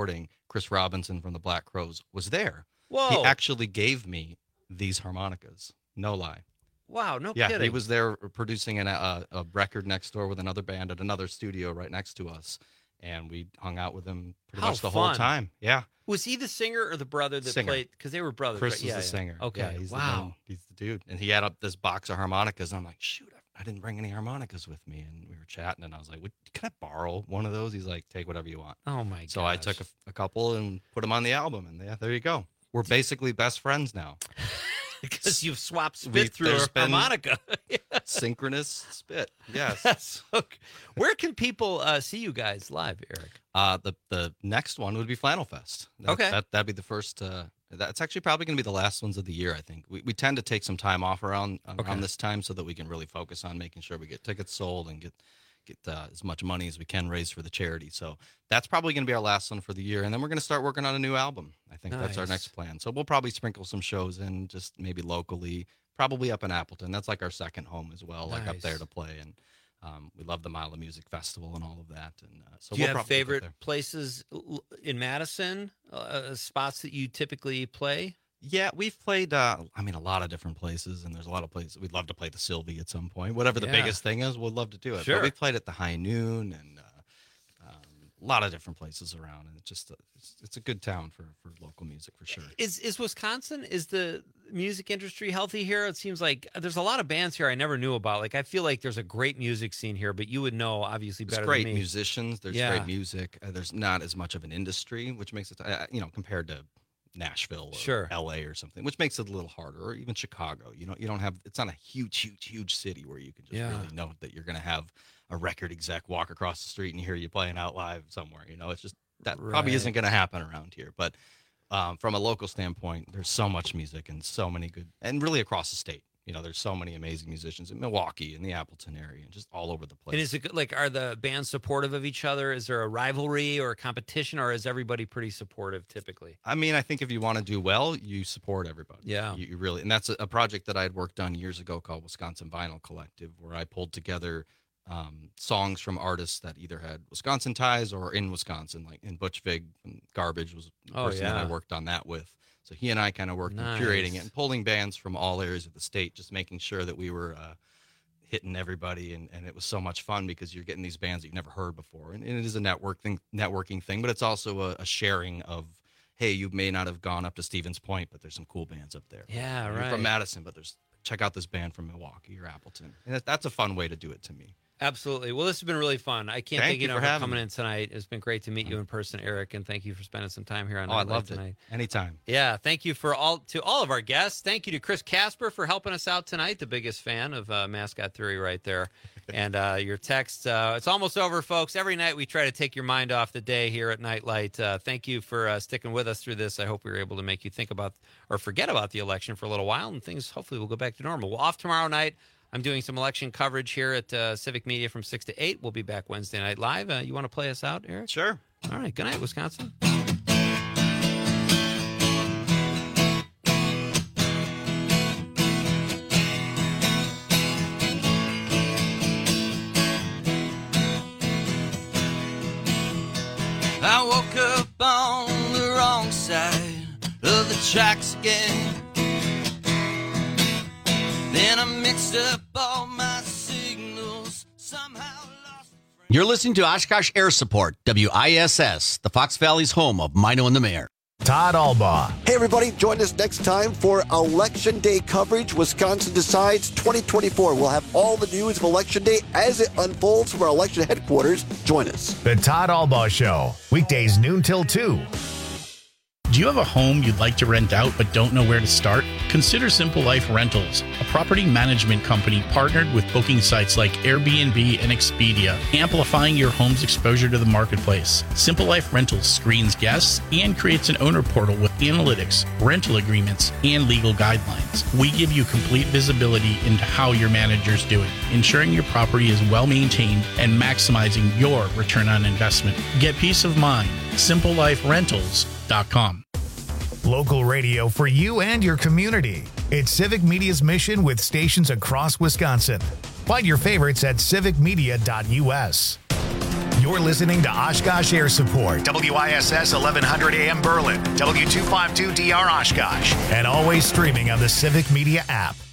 Chris Robinson from the Black Crowes, was there. Whoa. He actually gave me these harmonicas. No lie. Wow, no yeah, kidding. he was there producing an, a, a record next door with another band at another studio right next to us. And we hung out with him pretty How much the fun. whole time. Yeah. Was he the singer or the brother that Singer. played? Because they were brothers. Chris right? is yeah, the yeah. singer. Okay. Yeah, he's wow. The main, he's the dude. And he had up this box of harmonicas. And I'm like, shoot, I didn't bring any harmonicas with me. And we were chatting. And I was like, "Would- can I borrow one of those? He's like, take whatever you want. Oh, my So I took a, a couple and put them on the album. And yeah, there you go. We're basically best friends now. Because you've swapped spit We've- through a there's been harmonica. synchronous spit. Yes. That's so, where can people uh, see you guys live, Eric? Uh, the the next one would be Flannel Fest. That, Okay. that that'd be the first. Uh, that's actually probably going to be the last ones of the year. I think we, we tend to take some time off around around Okay. this time so that we can really focus on making sure we get tickets sold and get get uh, as much money as we can raise for the charity. So that's probably going to be our last one for the year, and then we're going to start working on a new album. I think that's our Nice. next plan. So we'll probably sprinkle some shows in, just maybe locally, probably up in Appleton. That's like our second home as well, like up there Nice. to play. And um, we love the Mile of Music Festival and all of that. And uh, so Do you we'll have probably go favorite there. places l- in Madison, uh, spots that you typically play? Yeah, we've played, uh, I mean, a lot of different places, and there's a lot of places. We'd love to play the Sylvie at some point. Whatever the Yeah. biggest thing is, we'd love to do it. Sure. But we've played at the High Noon and uh, um, a lot of different places around, and it's just a, it's, it's a good town for, for local music for sure. Is is Wisconsin, is the music industry healthy here? It seems like there's a lot of bands here I never knew about. Like, I feel like there's a great music scene here, but you would know obviously There's better great than me. musicians. There's Yeah. great music. Uh, there's not as much of an industry, which makes it, uh, you know, compared to Nashville or Sure. L A or something, which makes it a little harder, or even Chicago. You know, you don't have, it's not a huge, huge, huge city where you can just Yeah. really know that you're going to have a record exec walk across the street and hear you playing out live somewhere. You know, it's just, that probably Right. isn't going to happen around here. But um, from a local standpoint, there's so much music and so many good, and really across the state. You know, there's so many amazing musicians in Milwaukee, in the Appleton area, and just all over the place. And is it good- like, are the bands supportive of each other? Is there a rivalry or a competition, or is everybody pretty supportive typically? I mean, I think if you want to do well, you support everybody. Yeah. You, you really, and that's a, a project that I had worked on years ago called Wisconsin Vinyl Collective, where I pulled together um, songs from artists that either had Wisconsin ties or in Wisconsin, like in Butch Vig and Garbage was the Oh, person that I yeah. worked on that with. So he and I kind of worked on curating it Nice. and pulling bands from all areas of the state, just making sure that we were uh, hitting everybody. And, and it was so much fun because you're getting these bands that you've never heard before. And, and it is a network thing, networking thing, but it's also a, a sharing of, hey, you may not have gone up to Stevens Point, but there's some cool bands up there. Yeah, You're right. from Madison, but there's check out this band from Milwaukee or Appleton. And that, that's a fun way to do it to me. Absolutely. Well, this has been really fun. I can't Thank thank you you enough for for having coming me. in tonight. It's been great to meet you in person, Eric, and thank you for spending some time here on Oh, I Nightlight loved it. tonight. Anytime. Yeah, thank you for all to all of our guests. Thank you to Chris Casper for helping us out tonight, the biggest fan of uh, Mascot Theory right there. And uh, your text, uh, it's almost over, folks. Every night we try to take your mind off the day here at Nightlight. Uh, thank you for uh, sticking with us through this. I hope we were able to make you think about or forget about the election for a little while, and things hopefully will go back to normal. Well, off tomorrow night. I'm doing some election coverage here at uh, Civic Media from six to eight. We'll be back Wednesday night live. Uh, you want to play us out, Eric? Sure. All right. Good night, Wisconsin. I woke up on the wrong side of the tracks again. Then I mixed up all my signals somehow. You're listening to Oshkosh Air Support, W I S S, the Fox Valley's home of Mino and the Mayor. Todd Albaugh. Hey, everybody, join us next time for Election Day coverage. Wisconsin Decides twenty twenty-four. We'll have all the news of Election Day as it unfolds from our election headquarters. Join us. The Todd Albaugh Show, weekdays noon till two. Do you have a home you'd like to rent out but don't know where to start? Consider Simple Life Rentals, a property management company partnered with booking sites like Airbnb and Expedia, amplifying your home's exposure to the marketplace. Simple Life Rentals screens guests and creates an owner portal with analytics, rental agreements, and legal guidelines. We give you complete visibility into how your manager's doing, ensuring your property is well maintained and maximizing your return on investment. Get peace of mind. simple life rentals dot com. Local radio for you and your community. It's Civic Media's mission with stations across Wisconsin. Find your favorites at civic media dot U S. Your You're listening to Oshkosh Air Support, W I S S eleven hundred A M Berlin, W two fifty-two D R Oshkosh, and always streaming on the Civic Media app.